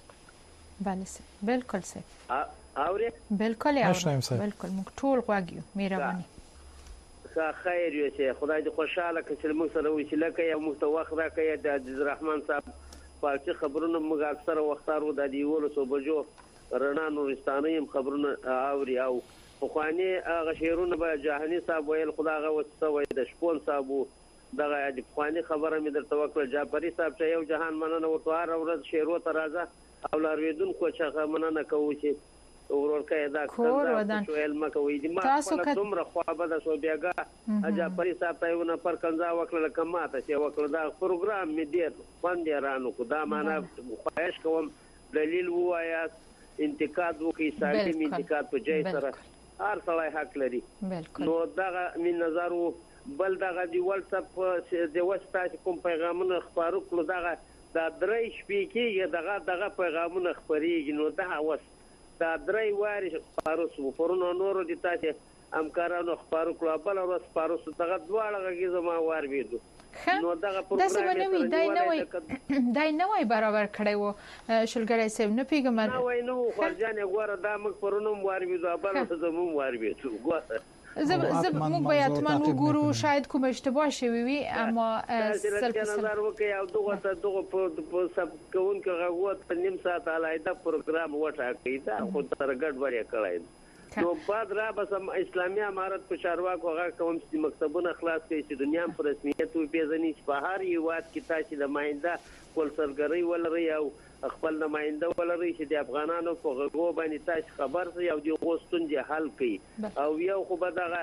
بله سه بالکل سه اوري بالکل اوري بالکل موږ ټول غواګیو مهرباني ښه خیر یو چې خدای دې خوشاله کړي چې موږ سره وشي لکه یو موږ ته وخت راکړي د عزیز رحمان صاحب پارچه خبرونه موږ اکثره وختارو د دې ولسو بجو رڼا نورستاني هم خبرونه اوري او خواني هغه شیرونه به جهاني صاحب ویل خدای غوښته وای د شپون صاحب دغه د خواني خبره مې درته وکړه جعفري صاحب چې یو جهان مننه ورته هر ورځ شیرو ته راځه او لارویدون کو چې مننه کوي چې ورورکه دا څنګه ویل مکوې دي ما خپل دومره خوابه د سو بیاګه جعفري صاحب ته یو نفر کنځا وکړه کماته چې وکړه دا پروګرام مې ډیر باندې رانو کو دا معنا خواهش کوم دلیل وایا انتقاد وکي سالم انتقاد په ځای سره هر څه حق لري نو دا من نظر بل دغه دی واتساپ د وستا کوم پیغامونه خبرو کړو دغه دا درې شپې کې دغه دغه پیغامونه خبريږي نو دا وس دا درې واري خبرو سو پرونو نورو دي تاسو همکارانو خبرو کړو بل ورځ خبرو سو دغه دواړه غږی زما وار ویدو نو دغه پروګرام دای نه وای دای نه وای برابر کړی وو شلګری سیب نه پیګم نه وای نو خرجانه غوړه دا مخ پرونو وار ویدو بل ورځ زمو وار ویدو ګوره زب زب موږ باید من وګورو شاید کوم اشتباه شوی وي اما سلپ نظر وکي او دغه ته دغه په سب کوون کې غوښت نیم ساعت علایده پروګرام وټاکي دا خو تر ګډ وریا کړای نو بعد را بس اسلامي امارت په چارواکو هغه کوم چې مکتبونه خلاص کړي چې دنیا په رسمیت او پیژنې چې په هر یو وخت کې تاسو د ماینده کول سرګری ولري او خپل نماینده ولري چې د افغانانو په غوږو باندې تاسو خبر سي او د غوښتون دي حل کړي او یو خو به دغه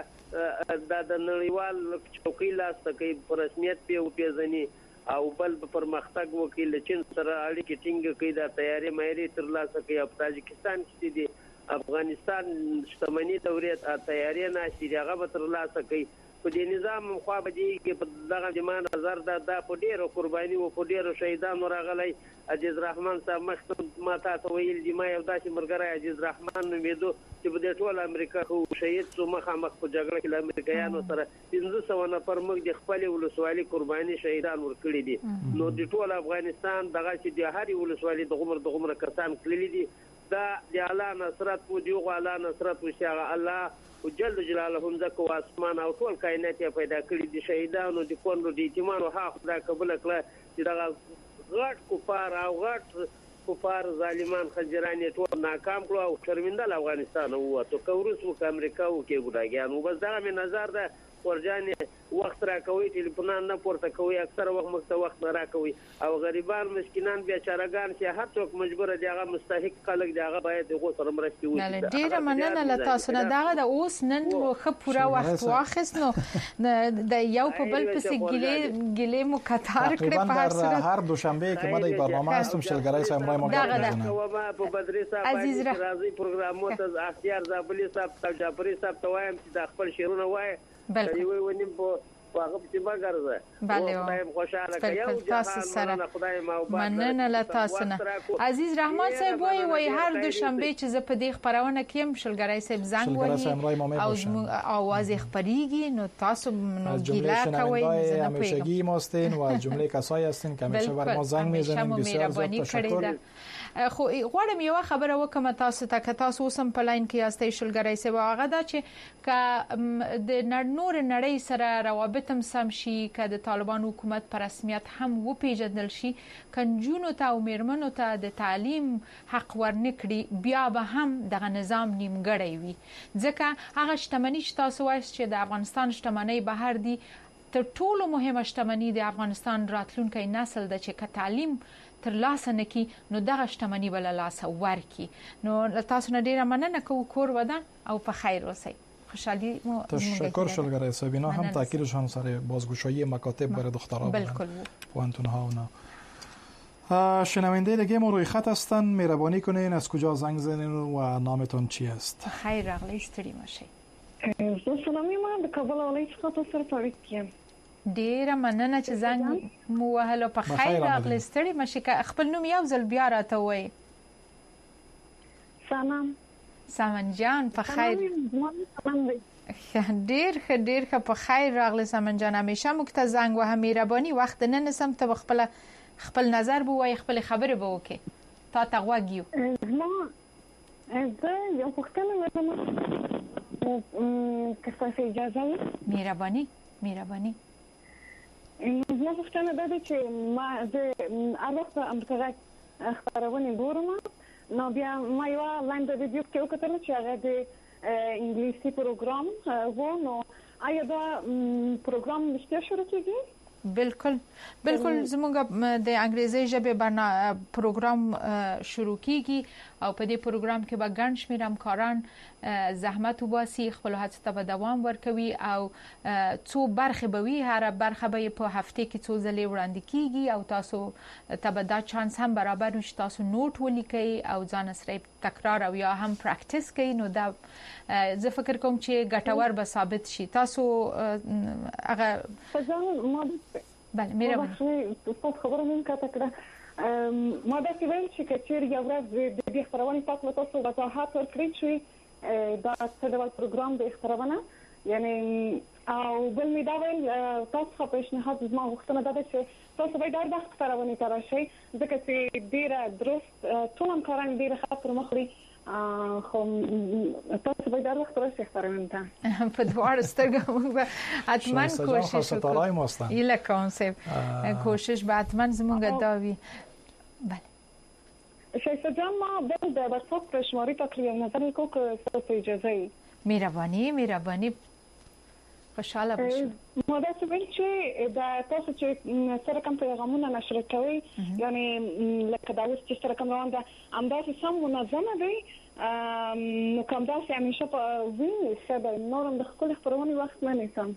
د نړیوال چوکۍ لاس کوي په رسمیت په پیژنې او بل پر مختګ وکیل چین سره اړیکې ټینګ کوي د تیاری مېری تر لاسه کوي په تاجکستان کې دي افغانستان شتمنۍ دورې تیاری نه شي هغه به تر لاسه کوي په دې نظام خو به دي کې په دغه جما نظر دا د پډیرو قرباني او پډیرو شهیدانو راغلي عزیز رحمان صاحب مخ ما تاسو ویل دي ما یو داسې مرګره عزیز رحمان نومیدو چې په ټول امریکا خو شهید سو مخه مخ په جګړه کې امریکایانو سره پنځه سوه نفر موږ د خپل ولسوالۍ قرباني شهیدان ورکړي دي نو د ټول افغانستان دغه چې د هر ولسوالۍ د عمر د عمر کسان کړلي دي دا د الله نصرت او دی الله نصرت او شاء الله جل جلاله هم ځکه اسمان او ټول کائنات پیدا کړی دي شهیدانو د کونډو د ایتمانو حق خدای قبول کړه چې دا غټ کفار او غټ کفار ظالمان خنجران ټول ناکام کړو او شرمنده افغانستان او تو کوروس او امریکا او کې ګډاګیان او بس دا مې نظر ده ورجانې وخت راکوي ټلیفونان نه پورته کوي اکثر وخت مخته وخت نه راکوي او غریبان مسکینان بیچارهګان چې هر څوک مجبور دي هغه مستحق خلک دي هغه باید غو سره مرستي وکړي نه ډیره مننه له تاسو نه دا د اوس نن خو پوره وخت واخیست نو د یو په بل پسې ګلې ګلې مو کتار کړې په هر صورت هر دوشنبه کې مده برنامه هستم شلګری صاحب مې مو په بدري صاحب عزیز راځي پروګرام ته اختیار زابلی صاحب جعفري صاحب ته وایم چې د خپل شیرونه وای بلکې وي ونیم په هغه په ما ګرځه بله خوشاله کوي تاسو سره مننه له تاسو نه عزیز رحمان صاحب وای وای هر دوشنبه چې زه په دې خبرونه کې شلګری صاحب زنګ وایي او आवाज خبريږي نو تاسو نو ګیلا کوي نه همیشگی ماستین و از جمله کسایی هستین که همیشه بر ما زنگ میزنین بسیار زیاد تشکر خو غواړم یو خبره وکم تاسو ته که تاسو اوسم په لاین کې یاستئ شلګری صاحب هغه دا چې ک د نور نړۍ سره روابط هم سم شي ک د طالبان حکومت پر رسمیت هم و پیژندل شي کنجونو ته او میرمنو ته د تعلیم حق ورنکړي بیا به هم دغه نظام نیمګړی وي ځکه هغه شتمنۍ چې تاسو وایي چې د افغانستان شتمنۍ بهر دي تر ټولو مهمه شتمنۍ د افغانستان راتلونکي نسل د چې ک تعلیم تر لاسه نکی نو دغه شتمنۍ بل لاسه ورکی نو تاسو نه ډیره مننه کوم کور ودان او په خیر اوسئ خوشحالی مو تشکر شلګری صاحب اینا هم تاکیدشان سره بازگشایی مکاتب برای دخترها بالکل پوانتونها اونا شنونده دیگه ما روی خط هستن مهربانی کنین از کجا زنگ زدین و نامتون چی است خیر راغلی استری ماشی سلامي ما د کابل ولایت څخه تاسو سره اړیکه یم ډیره مننه چې زنګ مو وهلو په خیر راغلی ستړي مشي خپل نوم یو ځل بیا راته وای سلام سمن جان په خیر ډیر ډیر په خیر راغلی سمن جان همیشه مو ته زنګ وه مهرباني وخت نه نسم ته خپل خپل نظر بو وای خپل خبره بو وکي تا ته غوږ یو. زما زه یو پوښتنه لرم که ستاسو اجازه وي. مهرباني مهرباني. زما پوښتنه دا ده چې ما زه هر وخت په امریکا غږ خپرونې ګورم، نو بیا ما یوه لاندې ویډیو کې وکتل چې هغه د انګلیسي پروګرام و، نو آیا دا پروګرام رښتیا شروع کېږي؟ بالکل بالکل زموږ د انګریزي ژبې برنامه پروګرام شروع کیږي او په دې پروګرام کې به ګڼ شمېر همکاران زحمت وباسي، خپل هڅو ته به دوام ورکوي او څو برخې به وي، هر برخه به په هفته کې څو ځلې وړاندې کیږي او تاسو ته به دا چانس هم برابر وي چې تاسو نوٹ ولیکئ او ځان سره تکرار او یا هم پریکټیس کړئ. نو دا زه فکر کوم چې ګټور به ثابت شي. تاسو هغه بله مهرباني تاسو خبره مې کاته کړه. ما دا ویل چې کچېر یو ورځ د دې خبرونې تاسو تاسو وضاحت ورکړئ چې دا څه ډول پروګرام د خبرونه یعنی او بل می دا ویل تاسو په پیشنهاد زما غوښتنه ده چې تاسو به ډېر وخت خبرونه تر شي ځکه چې ډیره درست ټول همکاران ډیره خاطر مخري خو تاسو به ډېر وخت راځي خبرونه ته په دوار سترګو به اتمن کوشش وکړو. ایله کانسپت کوشش به اتمن زموږ داوي. بله شایسته جان، ما بل د واتساپ پر شمارې تکلیف نظر وکړو که تاسو اجازه یې. مهرباني مهرباني خوشاله باشم. ما دا څه ویل چې دا تاسو چې سره کوم پیغامونه نشر کوي یعنی لکه دا اوس چې سره کوم روان ده همداسې سم منظمه دی، نو کوم داسې همیشه په ویني سبا نورم د خپل خبرونې وخت نه نیسم.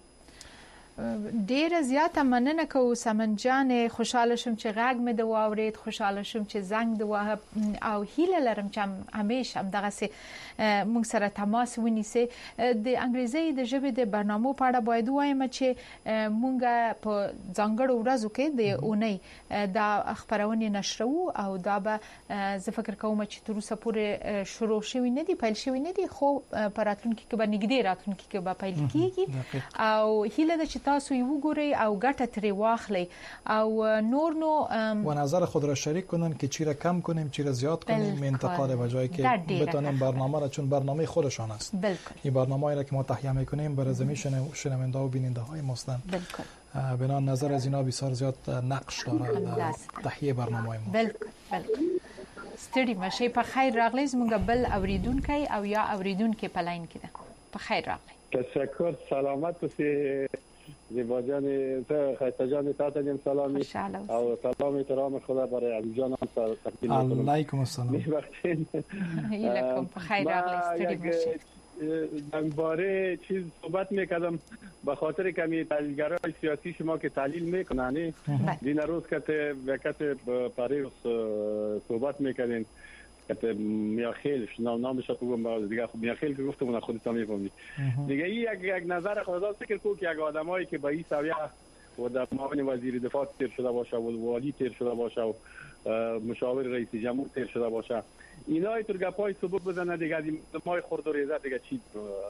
ډیره زیاته مننه کوم سمن جان، خوشاله شم چې غږ مې د واورید، خوشاله شم چې زنګ د واه او هیله لرم چې همیشه هم دغه سي موږ سره تماس ونیسي. د انګریزي د ژبې د برنامو په اړه باید وایم چې موږ په ځانګړو ورځو کې د اونۍ دا خبرونه نشرو او دا به زه فکر کوم چې تر اوسه پورې شروع شوی نه دی، پیل شوی نه دی، خو په راتلونکي کې به نږدې راتلونکي کې به پیل کیږي او هیله ده چې تاسو یې وګورئ او ګټه ترې واخلئ او نور نو و نظر خود را شریک کنن که چی را کم کنیم چی را زیاد کنیم، انتقال به جایی که بتونیم برنامه را، چون برنامه خودشان است. بالکل. این برنامه‌ای را که ما تهیه می‌کنیم برای زمین شنونده و بیننده های ما هستند. بالکل. بنا نظر از اینا بسیار زیاد نقش داره در تهیه برنامه ما. بالکل بالکل. ستړي مشه په خیر راغلی زموږ بل اوریدونکي او یا اوریدونکي په لاین کې ده. په خیر راغلی. تشکر، سلامت اوسئ. زیبا جان، خیسته جان، تاتون سلامی او سلام احترام خدا برای علی جان هم تقدیم می‌کنم. علیکم السلام. می‌بخشید. علیکم بخیر راغلی ستړي باشید. درباره چیز صحبت می‌کردم به خاطر کمی تحلیلگرای سیاسی شما که تحلیل می‌کنن. دین روز که وقت پاریس صحبت می‌کردین که میاخیل نام نامش رو بگم دیگه، خب میاخیل که گفتم اون خودت هم می‌فهمی دیگه. این یک یک نظر خدا فکر کو که یک آدمایی که به این سویه و در معاون وزیر دفاع تیر شده باشه و والی تیر شده باشه و مشاور رئیس جمهور تیر شده باشه، اینا اینطور گپای سبب بزنه دیگه از این مای خورد و ریزه دیگه چی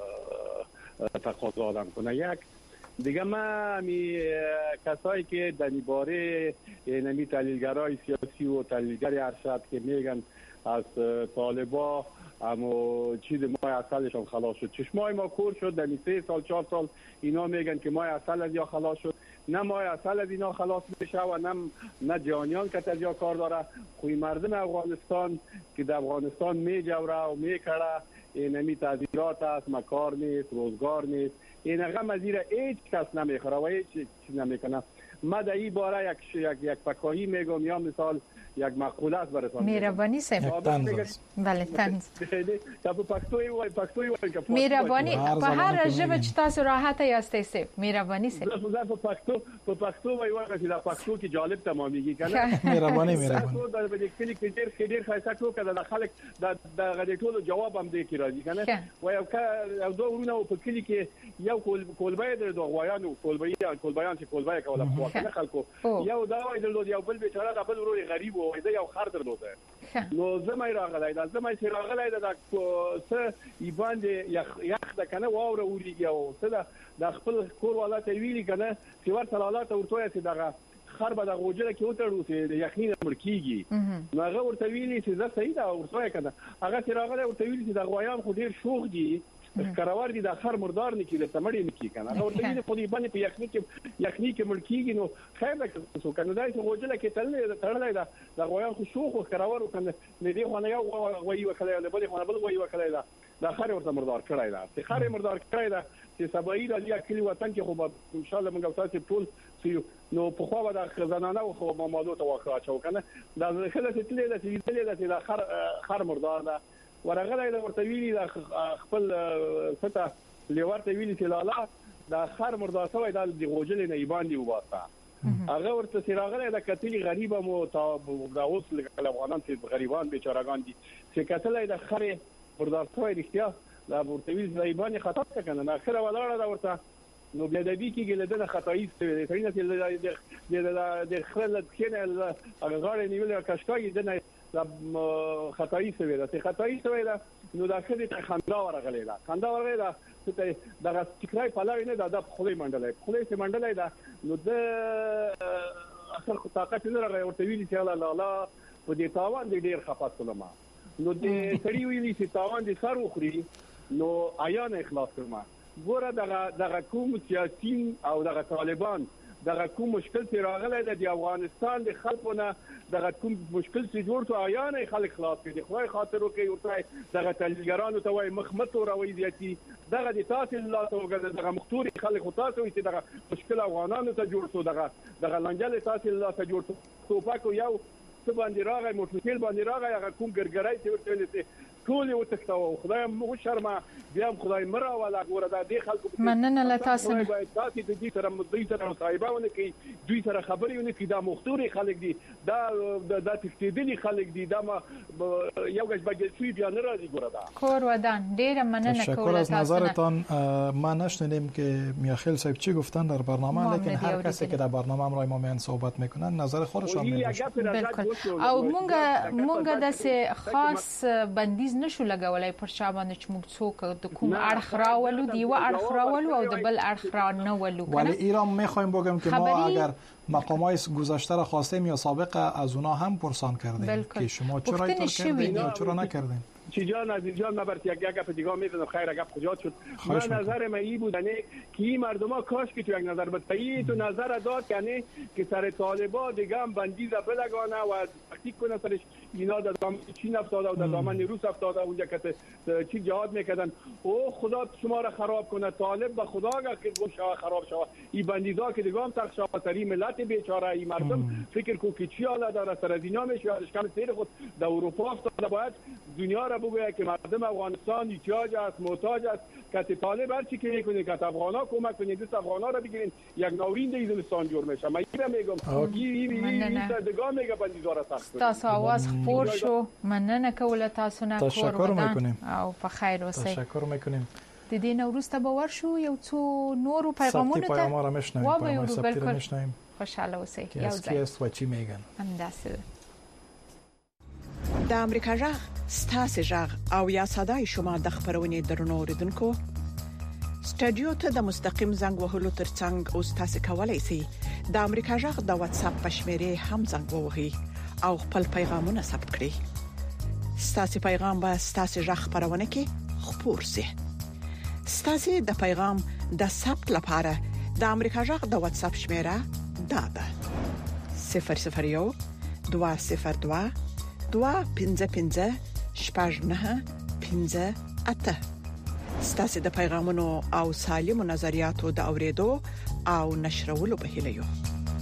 تقاضا آدم کنه. یک دیگه ما می کسایی که در این باره نمی تحلیلگرای سیاسی و تحلیلگر ارشد که میگن از طالبا اما چیز مای اصلش هم خلاص شد، چشمای ما کور شد در سه سال چهار سال اینا میگن که مای اصل از یا خلاص شد، نه مای اصل از اینا خلاص میشه و نه نه جهانیان که از یا کار داره. خوی مردم افغانستان که در افغانستان میجوره و میکره اینمی تعذیرات است، مکار نیست، روزگار نیست، این رقم از ایره هیچ کس نمیخوره و هیچ چیز نمیکنه. ما در این باره یک یک یک فکاهی میگم یا مثال یک مقوله است براتون. مهربانی صاحب. بله طنز. تا په پښتو وای پښتو وای که مهربانی په هر ژبه چې تاسو راحت یاستئ صاحب. مهربانی صاحب. زه په پښتو په پښتو وای وای چې دا پښتو کې جالب تمامېږي کنه. مهربانی مهربانی. تاسو د دې کلی کې ډېر ډېر خاصه ټوکه د خلک د غږ ټولو جواب هم دی کې راځي کنه. وای او او دوه ورونه په کلی کې یو کولبای د دوه غوایانو کولبای کولبایان چې کولبای کوله په کنه خلکو یو دا وای د یو بل بیچاره د بل ورو غریب وای دا یو خر درلوده. نو زمای راغلی دا زمای چې راغلی دا څه ایبان دی یخ د کنه واوره وریږي او څه د خپل کور والا ته ویلي کنه چې ورته حالات ورته چې دغه خر به د غوجله کې وتړو چې یخني مړ کیږي نو هغه ورته ویلي چې زه صحیح دا ورته کنه هغه چې راغله ورته ویلي چې د غویان خو ډیر شوخ دي کراوار دي د خر مردار نه کیږي تمړی نه کیږي کنه هغه ورته ویلي په دې باندې په یخني کې یخني کې مړ کیږي نو خیر ده څو کنه دای چې غوجله کې تللې تړلې ده د غویان خو شوخ کراوار کنه نه دی خو نه یو غوی وکړای له بل خو نه بل غوی وکړای دا د خر ورته مردار کړای دا چې خر مردار کړای دا چې سبایی د دې کلی وطن کې خو ان شاء الله موږ تاسو ټول نو په خو به د خزانانه او خو مامادو ته واقع چو کنه دا خله چې تللی دا چې تللی دا چې د خر خر مردار دا ورغله د ورته ویلي د خپل فته لورته ویلي چې لالا د خر مردار شوی د غوجلې نه باندې وباسه هغه ورته سراغله د کتلی غریبه مو دا اوس له افغانان چې غریبان بیچارهګان دي چې کتلې د خر مردار شوی رښتیا دا ورته ویل چې باندې خطا کنه نه خره ولاړه دا ورته نو بیا د دې کې له دغه خطایي ستوي څنګه چې د د خپل کېنه هغه غاړه نیولې کاشکای دنه د خطایي ستوي دا خطایي ستوي دا نو دا خدای خندا ورغلې دا خندا ورغلې دا چې دغه ټکرای په لارې نه دا د خولي منډلې خولي سي منډلې دا نو د اخر خو طاقت نه راغی ورته ویل چې الله الله په دې تاوان دې ډیر خفاست کولم نو دې سړی ویلي چې تاوان دې سر وخوري نو آیا نه اخلاص کړم ګوره دغه دغه کوم سیاسيين او دغه طالبان دغه کوم مشکل چې راغلی د افغانستان د خلکو نه دغه کوم مشکل چې جوړ شو آیا نه خلک خلاص کړي خدای خاطر وکي ورته دغه تلګرانو ته وای مخمت او روي دي دغه د تاسو الله ته وګړه دغه مختوري خلک خو تاسو چې دغه مشکل افغانانو ته جوړ شو دغه دغه لنجل تاسو الله ته جوړ شو توپاک یو څه باندې راغی موټرسایکل باندې راغی هغه کوم ګرګړای چې ورته ولته ټول یو تکتاو خدای مو شرما بیا خدای مرا ولا ګوره دا د خلکو مننه له تاسو نه تاسو د دې سره مدعي سره صاحبونه کې دوی سره خبرونه کې دا مختوري خلک دي دا د تکتیدلي خلک دي دا یو غږ بګل شوی بیا نه راځي ګوره دا کور ودان ډیره مننه کوله تاسو نظرتان ما نشنیدیم که میاخیل صاحب چی گفتن در برنامه لیکن هر کسی که در برنامه امروز ما میان صحبت میکنن نظر خودشان میگن او مونږه مونږه د خاص بندیز نشو لګولای پر چا باندې چې موږ څوک د کوم اړخ راولو دی و اړخ راولو او د بل اړخ را نه ولو ولی ایران میخوایم بگم که ما اگر مقامات گذشته را خواستیم یا سابق از اونا هم پرسان کردیم که شما چرا اینطور کردین یا چرا نکردین چی جان عزیز جان نبرد یک گپ دیگه میزنم خیر گپ کجا شد من نظر من این بود یعنی که این مردم کاش که تو یک نظر بدهی تو نظر داد یعنی که سر طالبا دیگه هم بندیز بلگانه و تکتیک کنه سرش اینا در دامن چین افتاده و در دامن روس افتاده اونجا که چی جهاد میکردن او خدا شما را خراب کنه طالب و خدا که شما خراب شود این بندیزا که دیگه هم تخ شود سری ملت بیچاره این مردم فکر کو که چی حالا داره سر از اینا میشه اشکال سیر خود در اروپا افتاده باید دنیا را بگوید که مردم افغانستان احتیاج است محتاج است که طالب هر چی که میکنه که افغانا کمک کنید دست افغانا را بگیرین یک نورین ایزلستان جور میشه من اینو میگم این این دگاه میگه بندیزا را سخت تاسو आवाज خپور شو مننه کوله تاسو نه تشکر میکنیم او په خیر اوسئ تشکر میکنیم د دې نوروسته باور شو یو څو نورو پیغامونو ته پیغام را میشنویم پیغام سپتی را میشنویم خوشاله اوسئ یو ځای است و چی میگن انداسه د امریکا جغ ستاسو جغ او یا صداي شما د خبرونې درنو اوریدونکو سټډیو ته د مستقیم زنګ وهلو ترڅنګ او تاسو کولای شئ د امریکا جغ د واتس اپ پښمره هم زنګ ووهئ او خپل پیغامونه ثبت کړئ ستاسو پیغام به ستاسو جغ خبرونه کې خپور شي ستاسو د پیغام د ثبت لپاره د امریکا جغ د واتس اپ شمیره دا ده صفر صفر یو دوه صفر دوه دوه پنځه پنځه شپږ نه پنځه اته ستاسو د پیغامونو او سالمو نظریاتو د اوریدو او نشرولو په هیله یو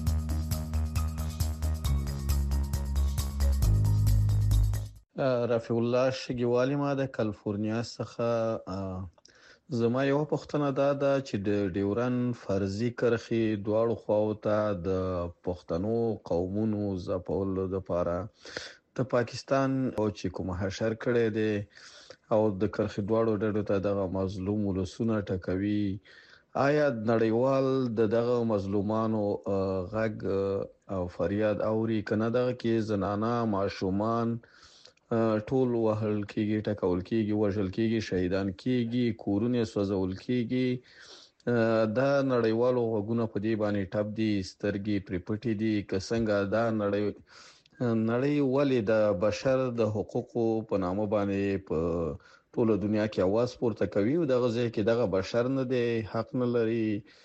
رفیع الله شګیوالی ما د کالیفورنیا څخه زما یو پښتنه دا ده چې د ډیورن فرضي کرخي دواړو خواو ته د پښتنو قومونو زپول د لپاره د پاکستان او چې کوم حشر کړي دي او د کرخي دواړو ډډو ته دغه مظلوم ولسونه ټکوي آیا نړیوال د دغه مظلومانو غږ او فریاد اوري کنه دغه کې زنانه ماشومان ټول وهل کېږي ټکول کېږي وژل کېږي شهیدان کېږي کورونه سوځول کېږي دا نړیوالو غوګونه په دې باندې ټپ دي سترګې پرپټې دي که څنګه دا نړۍ نړۍ ولې د بشر د حقوقو په نامه باندې په ټول دنیا کې आवाज پورته کوي او دغه ځای کې دغه بشر نه دی حق نه لري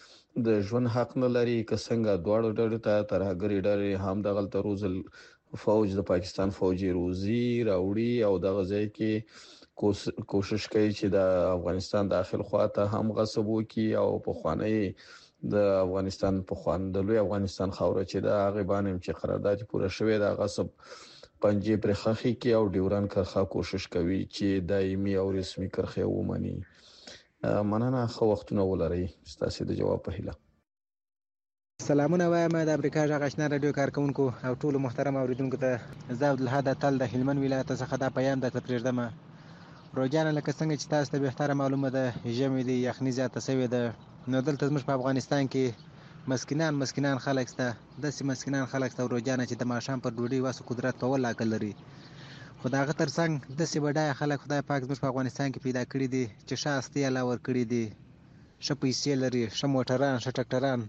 د ژوند حق نه لري که څنګه دواړو ډلو ته ترهګری ډلې هم دغه تر روزل فوج د پاکستان فوجي روزي راوړي او دغه ځای کې کوشش کوي چې د افغانستان داخل خواته هم غصب وکړي او په خوانی د افغانستان په خوان د لوی افغانستان خاوره چې د هغه باندې چې قرارداد پوره شوی د غصب پنځه پر خخي کې او ډیوران کرخه کوشش کوي چې دایمي او رسمي کرخه ومني. مننه خو وختونه ولري ستاسو د جواب په هیله. سلامونه وایم د امریکا غږ آشنا رادیو کارکونکو او ټول محترم اوریدونکو ته زه عبدالهادي تل د هلمند ولایت څخه دا پیغام درته پرېږدم. روزانه لکه څنګه چې تاسو ته به تر معلومه ده ژمي دی یخني زیاته شوې ده نو دلته زموږ په افغانستان کې مسکینان مسکینان خلک سته داسې مسکینان خلک سته روزانه چې د ماښام پر ډوډۍ واسو قدرت په ولا عقل لري خو دا غتر څنګه داسې بډای خلک خدای پاک زموږ په افغانستان کې پیدا کړی دي چې شاستي علاوه ور کړی دي ش پیسې لري ش موټران ش ټکټران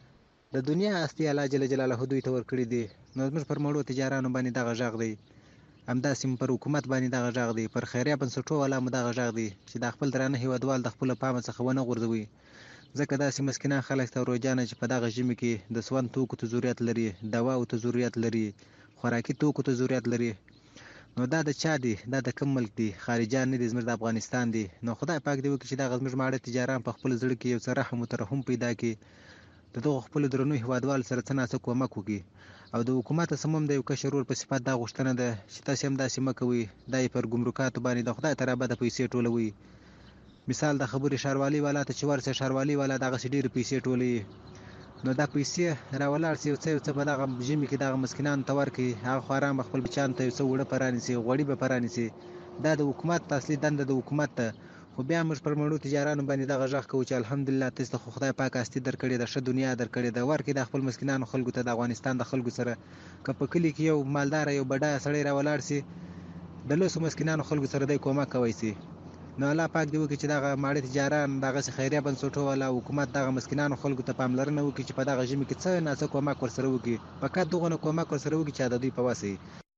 د دنیا استي الله جل جلاله دوی ته ور کړی دي نو زموږ پر مړو تجارانو باندې دغه ژغ دی همداسې پر حکومت باندې دغه ژغ دی پر خیریه بنسټو ولا مو دغه ژغ دی چې د خپل درانه هیوادوال د خپل پام څخه ونه غورځوي ځکه داسې مسکینان خلک ته روزانه چې په دغه ژمي کې د سون توکو ته ضرورت لري دوا او ته ضرورت لري خوراکي توکو ته ضرورت لري نو دا د چا دی دا د کوم ملک دی خارجان نه دي زموږ د افغانستان دی نو خدای پاک دی وکړي چې دغه زموږ ماړه تجاران په خپل ځړ کې یو څه رحم او ترحم پیدا کړي د دغه خپل درنو هیوادوال سره څه ناسه کومک وکړي او د حکومت سمون د یو کشرور په صفات دا غوښتنه ده چې تاسو هم داسې مکوي دای پر ګمرکاتو باندې د خدای تعالی به د پیسې ټولوي مثال د خبرې شاروالي والا ته چې ورسه شاروالي والا دغه ډېر پیسې ټولوي نو دا پیسې راولاړ سي او څه په دغه ژمي کې دغه مسکینان ته ورکړي هغه خواران خپل بچان ته څه وړه پرانیسي غوړي به پرانیسي دا د حکومت اصلي دنده د حکومت ته خو بیا موږ پر مړو تجارانو باندې دغه ژغ کوو چې الحمدلله تاسو خو خدای پاک استي درکړي د ښه دنیا درکړي د ورکې د خپل مسکینانو خلکو ته د افغانستان د خلکو سره که په کلی کې یو مالدار یو بډای سړی راولاړ سي د لوسو مسکینانو خلکو سره د کومک کوي سي نو الله پاک دی وکړي چې دغه ماړه تجاران دغه خیریه بنسټو ولا حکومت دغه مسکینانو خلکو ته پاملرنه وکړي چې په دغه ژمي کې څه نه څه کومک ورسره وکړي فقط دغه کومک ورسره وکړي چې د دوی په واسي.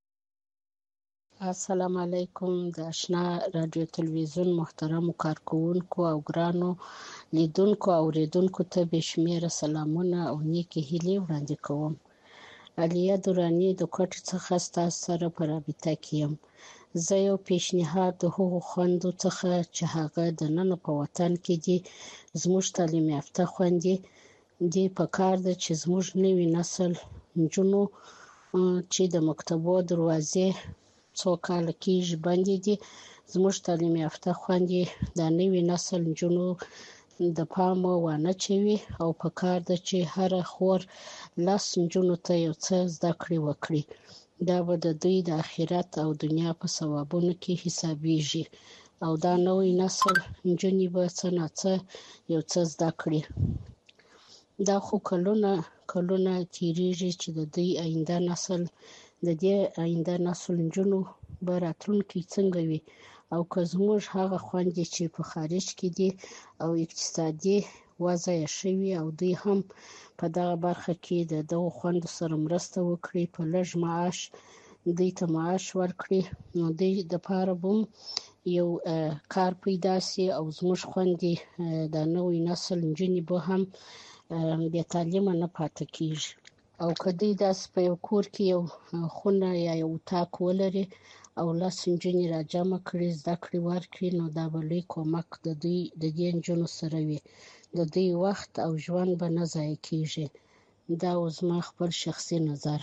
السلام علیکم د آشنا رادیو تلویزیون محترم کارکونکو او ګرانو لیدونکو او اوریدونکو ته بشمیره سلامونه او نیکی هیلې وړاندې کوم. علیا دورانی د کوټ څخه ستاسو سره په رابطه کې یم. زه یو پیشنهاد د هغو خویندو څخه چې هغه د نن په وطن کې دي زموږ تعلیم یافته خویندې دي پکار ده چې زموږ نوی نسل نجونو چې د مکتبو دروازې څو کاله کېږي بندې دي زموږ تعلیم یافته خویندې د نوي نسل نجونو د پامه وانه چوي او پکار ده چې هر خور لاس نجونو ته یو څه زده کړې وکړي دا به د دوی د آخرت او دنیا په ثوابونو کې حسابېږي او دا نوی نسل نجونې به څه نه څه یو څه زده کړي. دا خو کلونه کلونه تیریږي چې د دوی آینده نسل د دې آینده نسل نجونو به راتلونکي څنګه وي او که زموږ هغه خویندې چې په خارج کې دي او اقتصادي وضع یې ښه وي او دوی هم په دغه برخه کې د دغو خویندو سره مرسته وکړي په لږ معاش دوی ته معاش ورکړي نو دوی دپاره به یو کار پیدا سي او زموږ خویندې د نوي نسل نجونې به هم بې تعلیمه نه پاتې کېږي او که دوی داسې په یو کور کې یو خونه یا یو اتاق ولري او لس نجونې راجمع کړي زده کړې ورکړي نو دا به لوی کومک د دوی د دې نجونو سره وي د دوی وخت او ژوند به نه ضایع کېږي. دا اوس زما خپل شخصی نظر.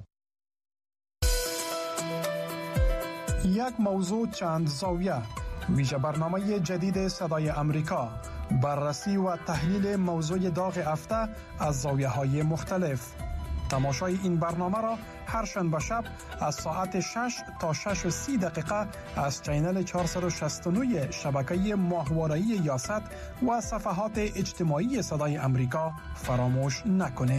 یک موضوع چند زاویه ویژه برنامه جدید صدای امریکا بررسی و تحلیل موضوع داغ هفته از زاویه های مختلف. تماشای این برنامه را هر شنبه شب از ساعت شش تا شش و سی دقیقه از چینل چهارصد و شصت و نه شبکه ماهواره‌ای یاست و صفحات اجتماعی صدای امریکا فراموش نکنید.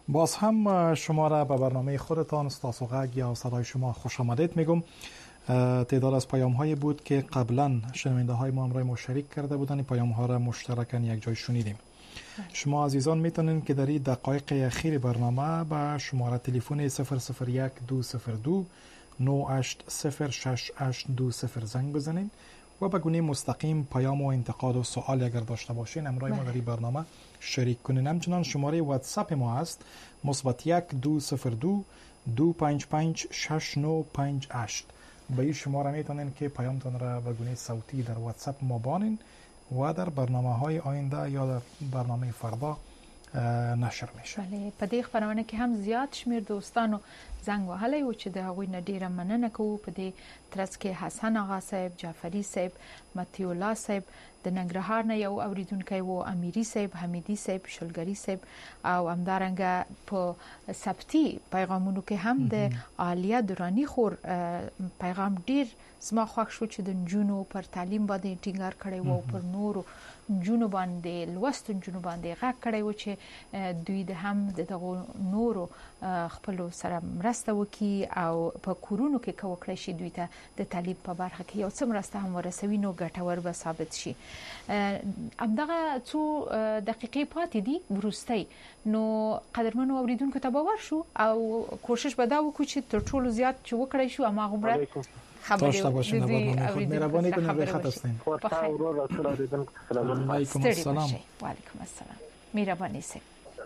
باز هم شما را به برنامه خودتان استاسو غږ یا صدای شما خوش آمدید میگم. تعداد از پیام هایی بود که قبلا شنونده های ما همراه ما شریک کرده بودن. این پیام ها را مشترکاً یک جای شنیدیم. شما عزیزان میتونین که در این دقایق اخیر برنامه به شماره تلفن صفر صفر یک دو صفر دو نه هشت صفر شش هشت دو صفر زنگ بزنین و به گونه مستقیم پیام و انتقاد و سوال اگر داشته باشین همراه ما در این برنامه شریک کنین. همچنان شماره واتساپ ما هست مثبت یک دو صفر دو دو پنج پنج شش نه پنج هشت. به این شماره میتونین که پیامتان را به گونه صوتی در واتساپ ما بانین و در برنامه های آینده یا در برنامه فردا نشر میشه. بله، په دې خبرونه کې هم زیات شمیر دوستانو زنګ وهلی و چې د هغوی نه ډیره مننه کوو. په دې ترڅ کې حسن آغا صاحب، جعفری صاحب، متی الله صاحب د ننګرهار نه یو اوریدونکی و، امیری صاحب، حمیدی صاحب، شلګری صاحب او همدارنګه په سبتی پیغامونو کې هم د عالیه درانی خور پیغام ډیر زما خوښ شو چې د نجونو پر تعلیم باندې ټینګار کړی و او پر نورو نجونو باندې لوست نجونو باندې غږ کړی و چې دوی د هم دغه نورو خپل سره مرسته وکي او په کورونو کې کوکړی شي دوی ته د تعلیم په برخه کې یو څه مرسته هم ورسوي نو ګټور به ثابت شي. همدغه څو دقیقې پاتې دي وروستۍ، نو قدرمنو اوریدونکو ته باور شو او کوشش به دا وکړو چې تر ټولو زیات چې وکړی شو اما غوړه داشته باشین. خود مهربانی کنید روی خط هستین. علیکم السلام. و علیکم السلام. مهربانی سه.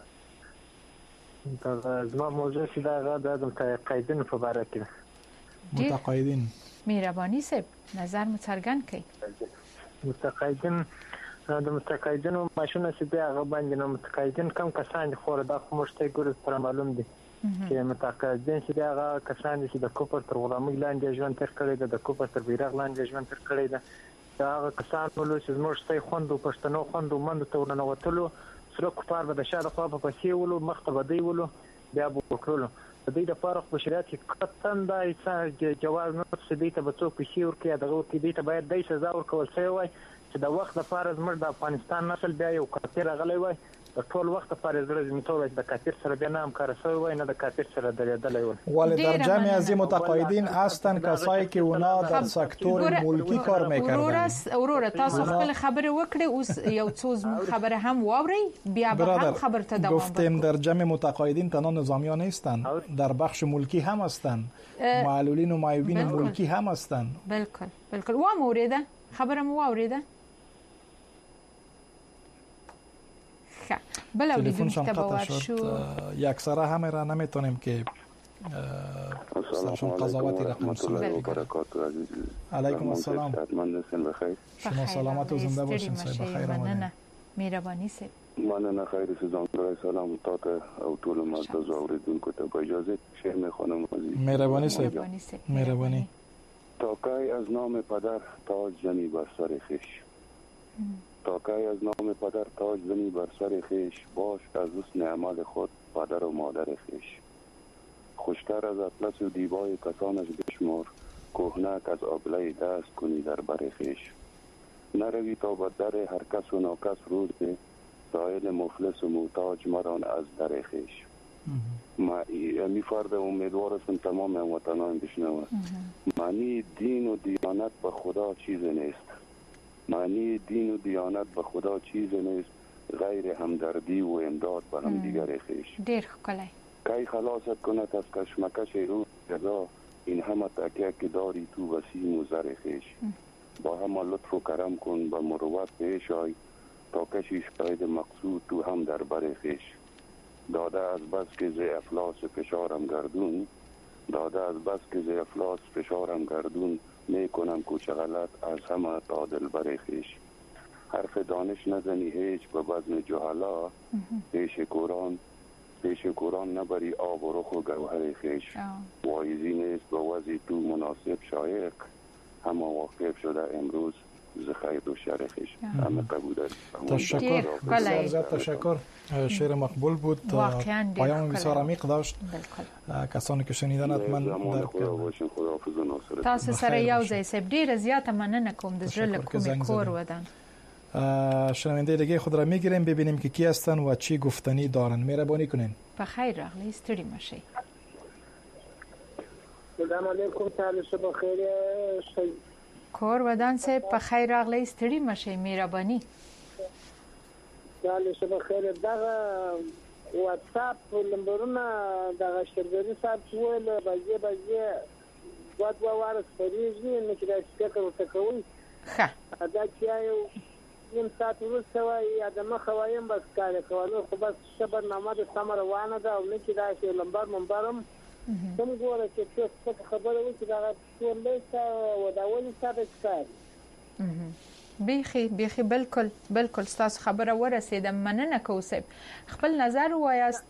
دا زما موضوع چې دا د متقاعدین په اړه کې متقاعدین. مهربانی سه نظر مترګن کړئ. متقاعدین د متقاعدینو ماشونه چې دا هغه باندې نو متقاعدین کم کسان خور دا خو مشته ګور پر معلوم دي چې متقاعدین چې دا هغه کسان چې د کوپر تر غلامۍ لاندې ژوند تر کړی د کوپر تر بیرغ لاندې ژوند تر کړی دا هغه کسان ولې چې مشته خوندو پښتنو خوندو مند ته ورنوتلو سره کفار به د شاده خوا په پسې ولو مخته بدی ولو بیا وکړلو د دې لپاره خو شریعت کې قطن دا چې جواز نه سدي ته بچو پېښې ورکړي دغه کې دې ته باید د سزا ورکول شي وای چې د وخت لپاره زموږ د افغانستان نسل بیا یو کثیر غلې وای د ټول وخت لپاره زړه زموږ د کثیر سره بیا نام کار شوی وای نه د کثیر سره درېدلې وای. ولی در جمع از این متقاعدین هستند کسایی که اونا در سکتور ملکی کار میکردن. اورور تاسو خپل خبره وکړئ اوس یو څو خبره هم واوري بیا به هم خبرته دوام گفتیم در جمع متقاعدین تنها نظامیان نیستند، در بخش ملکی هم هستند، معلولین و معیوبین ملکی هم هستند. بالکل بالکل و موریده خبره مو واوریده. بله تلفنشان قطع شد. یک سره همه را نمیتونیم که سرشون قضاوتی رقم سلام. علیکم السلام. شما سلامت و زنده باشین. صاحب بخیر آمدید. مهربانی سه. مننه خیر سیزان برای سلام تا او طول معزز اوریدونکو ته با اجازه شعر میخوانم. مهربانی صاحب. مهربانی. تاکای از نام پدر تاج زنی بر سر خویش. تاکای از نام پدر تاج زنی بر سر خویش، باش از حسن عمل خود پدر و مادر خویش. خوشتر از اطلس و دیبای کسانش بشمار، کهنک از آبله دست کنی در بر خویش. نروی تا به در هر کس و ناکس روز به، سایل مفلس و محتاج مران از در خویش. ما می فرد امیدوارستم تمام هموطنان بشنوند. معنی دین و دیانت به خدا چیز نیست. معنی دین و دیانت به خدا چیز نیست غیر همدردی و امداد به هم دیگر خویش. دیر کلی کی خلاصت کند از کشمکش روز جزا، این همه تکیه که داری تو وسیم و زر خویش. با همه لطف و کرم کن به مروت پیش آی، تا کشی شاید مقصود تو هم در بر خویش. داده از بس که ز افلاس فشارم گردون، داده از بس که ز افلاس فشارم گردون، میکنم کوچه غلط از همه تا دل بر خویش. حرف دانش نزنی هیچ به بزم جهلا، پیش قرآن پیش قرآن نبری آب و رخ و گوهر خویش. وایزی نیست به وضع تو مناسب شایق، همه واقف شده امروز ز خیر و شر خویش. همه قبول داریم. تشکر بسیار زیاد تشکر. شعر مقبول بود، پیام بسیار عمیق داشت. کسانی که شنیدن حتما درک کردن. تاسو سره یو ځای سب ډیر زیاته مننه کوم د زړه له کومې کور ودان. شنونده دیگه خود را میگیریم ببینیم که کی هستن و چی گفتنی دارن. مهربانی کنین. بخیر راغلی ستړي مشي. سلام علیکم تعالی شب خیر شي. کور ودان سه بخیر راغلی ستړي مشي مهرباني. تعالی شب خیر دغه واتس اپ نمبرونه دغه شرګری صاحب ول بځه بځه دوه دوه واره سپریږي نو چې دا څه کوي کوي ښه دا چې یو نیم ساعت وروسته وایي یا د مخه وایم بس کار کوي خو بس خبرنامه د سم روانه ده او نه چې دا شی لمبر منبرم کوم ګوره چې څه خبره وي چې دا ټول څه و دا ولې ثابت کار بیخي بیخي بالکل بالکل تاسو خبره ورسېده مننه کوسب خپل نظر وایاست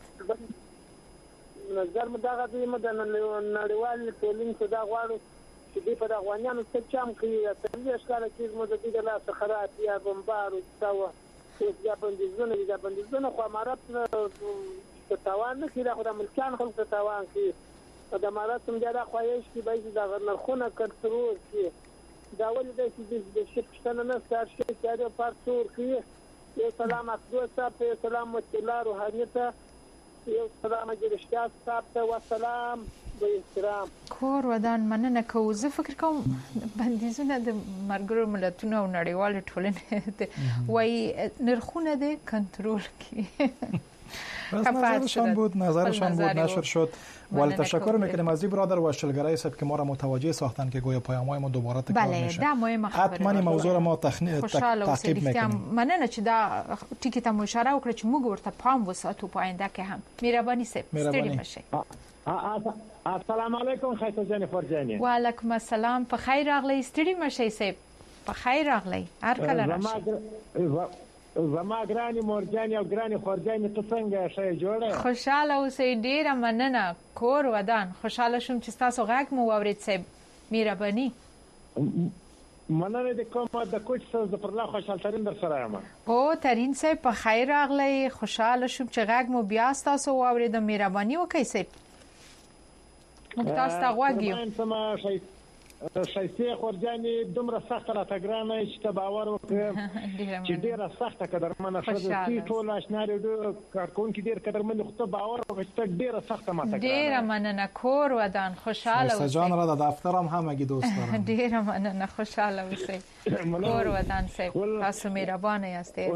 نظر مداغه دی مدن نړیوال ټولنې ته دا غواړو چې دې په افغانانو څه چم کوي تر دې ښکاره چې موږ د دې لا خرات یا بمبار او څو چې یا بندیزونه یا بندیزونه خو امارات ته تاوان نه کړي خو د ملکان خلک ته تاوان کوي د امارات هم دا خوایش کې به د نرخونه کنټرول کړي دا ولې د دې شپشتنه نه ستار شي چې دا پارتور کوي یو سلام اخدو صاحب سلام متلا روحانیته یو سلام جرشتاس صاحب ته والسلام به احترام کور ودان مننه کو زه فکر کوم بندیزونه د مرګرو ملتونو او نړیوال ټولنې وای نرخونه د کنټرول کی نظرشان بود نظرشان بود نشر شد ولی تشکر میکنیم از این برادر و شلگرای صاحب که ما را متوجه ساختن که گویا پیام‌های ما دوباره تکرار میشه. بله، دا مهمه خبره. حتما این موضوع ما تخنیق تعقیب میکنیم. مننه چې دا ټکی ته اشاره وکړه چې موږ ورته پام وساتو په آینده کې هم. مهرباني صاحب ستړي مشئ. السلام علیکم خیسه جان فرجانی. و علیکم السلام په خیر راغلی ستړي مشئ صاحب. په خیر راغلی. هر کله راشئ. زما ګرانی مورجانی او ګرانی خورجانی ته څنګه شې جوړه خوشاله اوسئ ډیره مننه کور ودان خوشاله شوم چې تاسو غږ مو واورید صاحب مهرباني مننه د کومه د کوچ څخه د پرلا خوشاله ترين در سره یم او ترين صاحب په خیر راغلی خوشاله شوم چې غږ مو بیا تاسو واورید مهرباني وکړئ صاحب موږ تاسو ته غواګیو شایسته خورجانی دومره سخت را تګرانه چې ته باور وکړې چې ډیره سخته قدرمنه شوه چې ټول آشناري کارکونکو ډیر قدرمن خو ته باور وکړې چې ډیره سخته ماته ډیره مننه کور ودان خوشاله اوسئ سجان را د دفترم همگی دوست دارم ډیره مننه خوشاله اوسئ کور ودان صاحب تاسو مهربانه یاستئ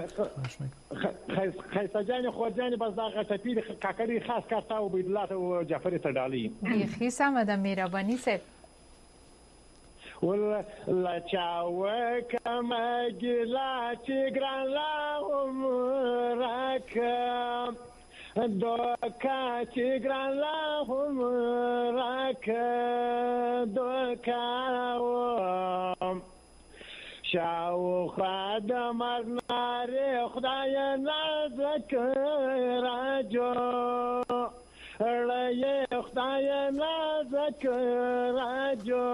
خیسه جان خورجانی بس دا غټپی کاکری خاص کارتا او بيدلات او جعفر ته ډالي بيخي سم د مهرباني صاحب ولا چاوه کما ګلا چې ګران لا عمرک دوکا چې ګران لا عمرک دوکا شاو خدام نار خدای نازک راجو لای خدای نازک راجو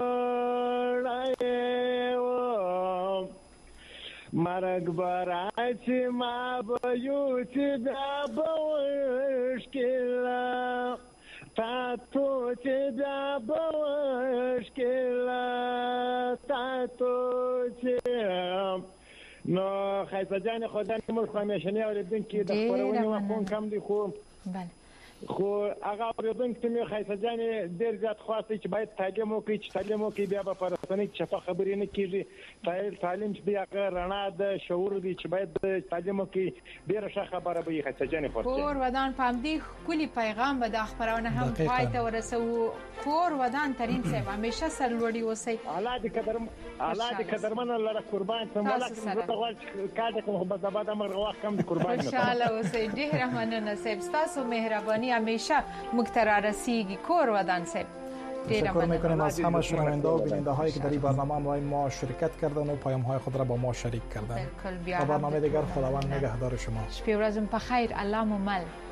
لای مرگ برای ما بیوت دبوشکل تا تو چه دبوشکل تا تو چه نو خیسه جان خدا نمور خوامیشنی اوریدن که در خورونی و خون کم دی خوب بله خو هغه اوریدونکو ته مې خیسه جانې ډېر زیات خواسته چې باید تعلیم وکړي چې تعلیم وکړي بیا به په رسنۍ کې شفا خبرې نه کېږي تعلیم چې دی هغه رڼا د شعور دی چې باید تعلیم وکړي ډېره ښه خبره به وي خیسه جانې کور ودان په همدې ښکلي پیغام به دا خپرونه هم پای ته ورسوو کور ودان ترین صاحب همیشه سرلوړي اوسئ الله دې قدر الله دې قدرمنه لره قربان شم ولکه زه غواړم چې کار کوم خو بس بعد امر وخت کم دي قربان ان شاء الله اوسئ ډېره مننه صاحب تاسو مهرباني همیشه مکتر رسیگی کور ودان صاحب تشکر میکنیم از همه شنونده و بیننده هایی که در این برنامه همراه ما شرکت کردن و پیام های خود را با ما شریک کردن. تا برنامه دیگر خداوند نگهدار شما. شب و روزتون بخیر. الله ممل.